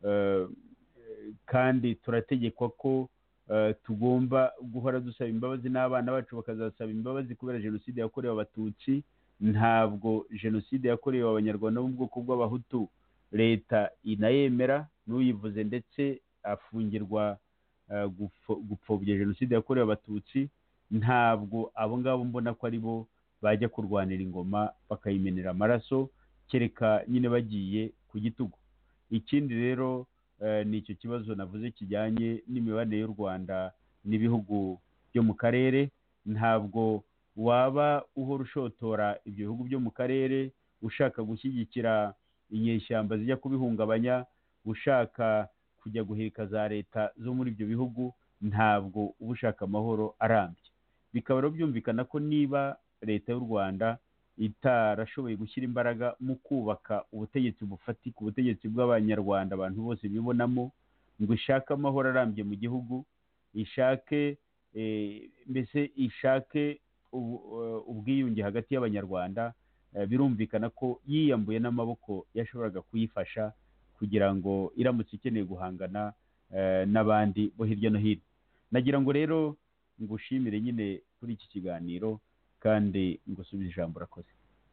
Speaker 3: kandi turategekwa ko tugomba guhora dusaba imbabazi, n'abana bacu bakazasaba imbabazi kubera jenoside yakorewe abatutsi. Ntabwo jenoside yakorewe abanyarwanda bo mu bwoko bw'abahutu leta inayemera, n'uyivuze ndetse afungirwa gupfobya jenoside yakorewe abatutsi. Ntabwo abo ngabo mbona ko ari bo bajya kurwanira ingoma bakayimenera amaraso, kereka nyine bagiye ku gitugu. Ikindi rero ni icyo kibazo navuze kijyanye n'imibanire y'u Rwanda n'ibihugu byo mu karere. Ntabwo waba uhora ushotora ibyo bihugu byo mu karere, ushaka gushyigikira inyeshyamba zijya kubihungabanya, ushaka kujya guhirika za leta zo muri ibyo bihugu, ntabwo uba ushaka amahoro arambye. Bikaba rero byumvikana ko niba leta y'u Rwanda itarashoboye gushyira imbaraga mu kubaka ubutegetsi bufatika, ubutegetsi bw'abanyarwanda abantu bose bibonamo, ngo ishake amahoro arambye mu gihugu, ishake mbese ishake ubwiyunge hagati y'abanyarwanda, birumvikana ko yiyambuye n'amaboko yashoboraga kuyifasha kugira ngo iramutse ikeneye guhangana n'abandi bo hirya no hino. Nagira ngo rero ngushimire nyine kuri iki kiganiro kandi ngusubize ijambo. Urakoze.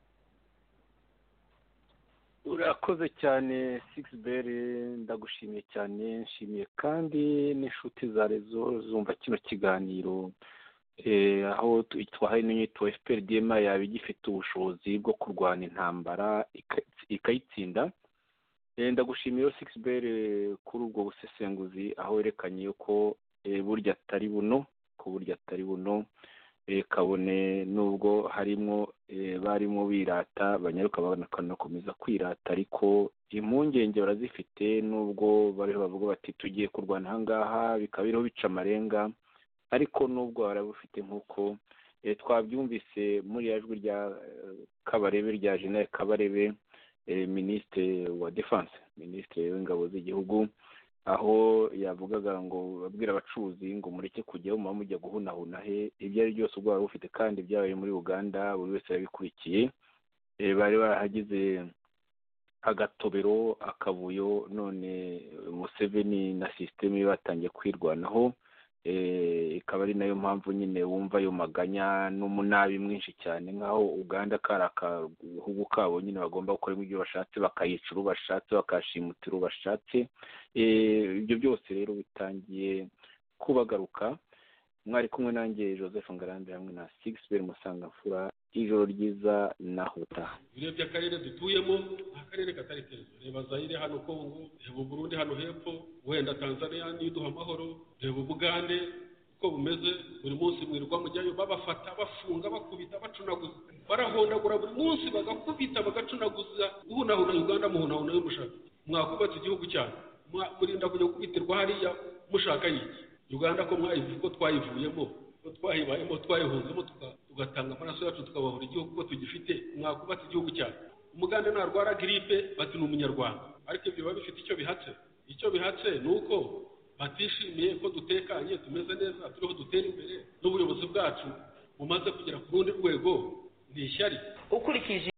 Speaker 2: Urakoze cyane Sixbert, ndagushimiye cyane, nshimiye kandi n'inshuti za rezo zumva kino kiganiro, aho twahaye n'inyito FPRDM yaba igifite ubushobozi bwo kurwana intambara ikayitsinda. Ndagushimiye Sixbert kuri ubwo busesenguzi, aho werekanye ko burya atari buno, kabone nubwo harimo barimo birata, banyaruka banakomeza kwirata, ariko impungenge barazifite, nubwo bariho bavuga bati tugiye kurwana ahangaha, bikaba biriho bica amarenga, ariko nubwo barabufite nk'uko twabyumvise muri yajwi rya Kabarebe, rya General Kabarebe, Minisitiri wa Defense, Minisitiri w'ingabo z'igihugu, aho yavugaga ngo babwira abacuruzi ngo mureke kujyaho, muba mujya guhunahuna he, ibyo ari byose ubwo wari ufite kandi byabaye muri Uganda, buri wese yabikurikiye. Bari barahagize agatobero, akavuyo, none Museveni na sisiteme batangiye kwirwanaho, ikaba ari nayo mpamvu nyine wumva ayo maganya n'umunabi mwinshi cyane, nk'aho Uganda kari akahugu kabo nyine bagomba gukoramo ibyo bashatse, bakayica uwo bashatse, bakashimutira uwo bashatse. Ibyo byose rero bitangiye kubagaruka. Mwari kumwe nanjye Joseph Ngarambe hamwe na Sixbert Musangamfura. Ijoro ryiza naho utaha.
Speaker 5: Urebye akarere dutuyemo, akarere katari keza. Reba Zaire hano Kongo, reba Burundi hano hepfo, wenda Tanzania niduha amahoro, reba Bugande uko bumeze, buri munsi mwirirwa mujyayo babafata, bafunga, bakubita, bacunaguza, barahondagura buri munsi, bagakubita, bagacunaguza, guhunahuna Uganda, muhunahuna y'umushaka. Mwakubatse igihugu cyane, murinda kujya gukubitirwa hariya mushaka yiki. Uganda ko mwayivuye ko twayivuyemo, ko twayibayemo, twayihunzemo, tugatanga amaraso yacu tukabahura igihugu ko tugifite. Mwakubatse igihugu cyane. Umuganda narwara gripe bati ni umunyarwanda, ariko ibyo biba bifite icyo bihatse nuko batishimiye ko dutekanye, tumeze neza, turiho dutera imbere, n'ubuyobozi bwacu bumaze kugera ku rundi rwego. Ni ishyari ukurikije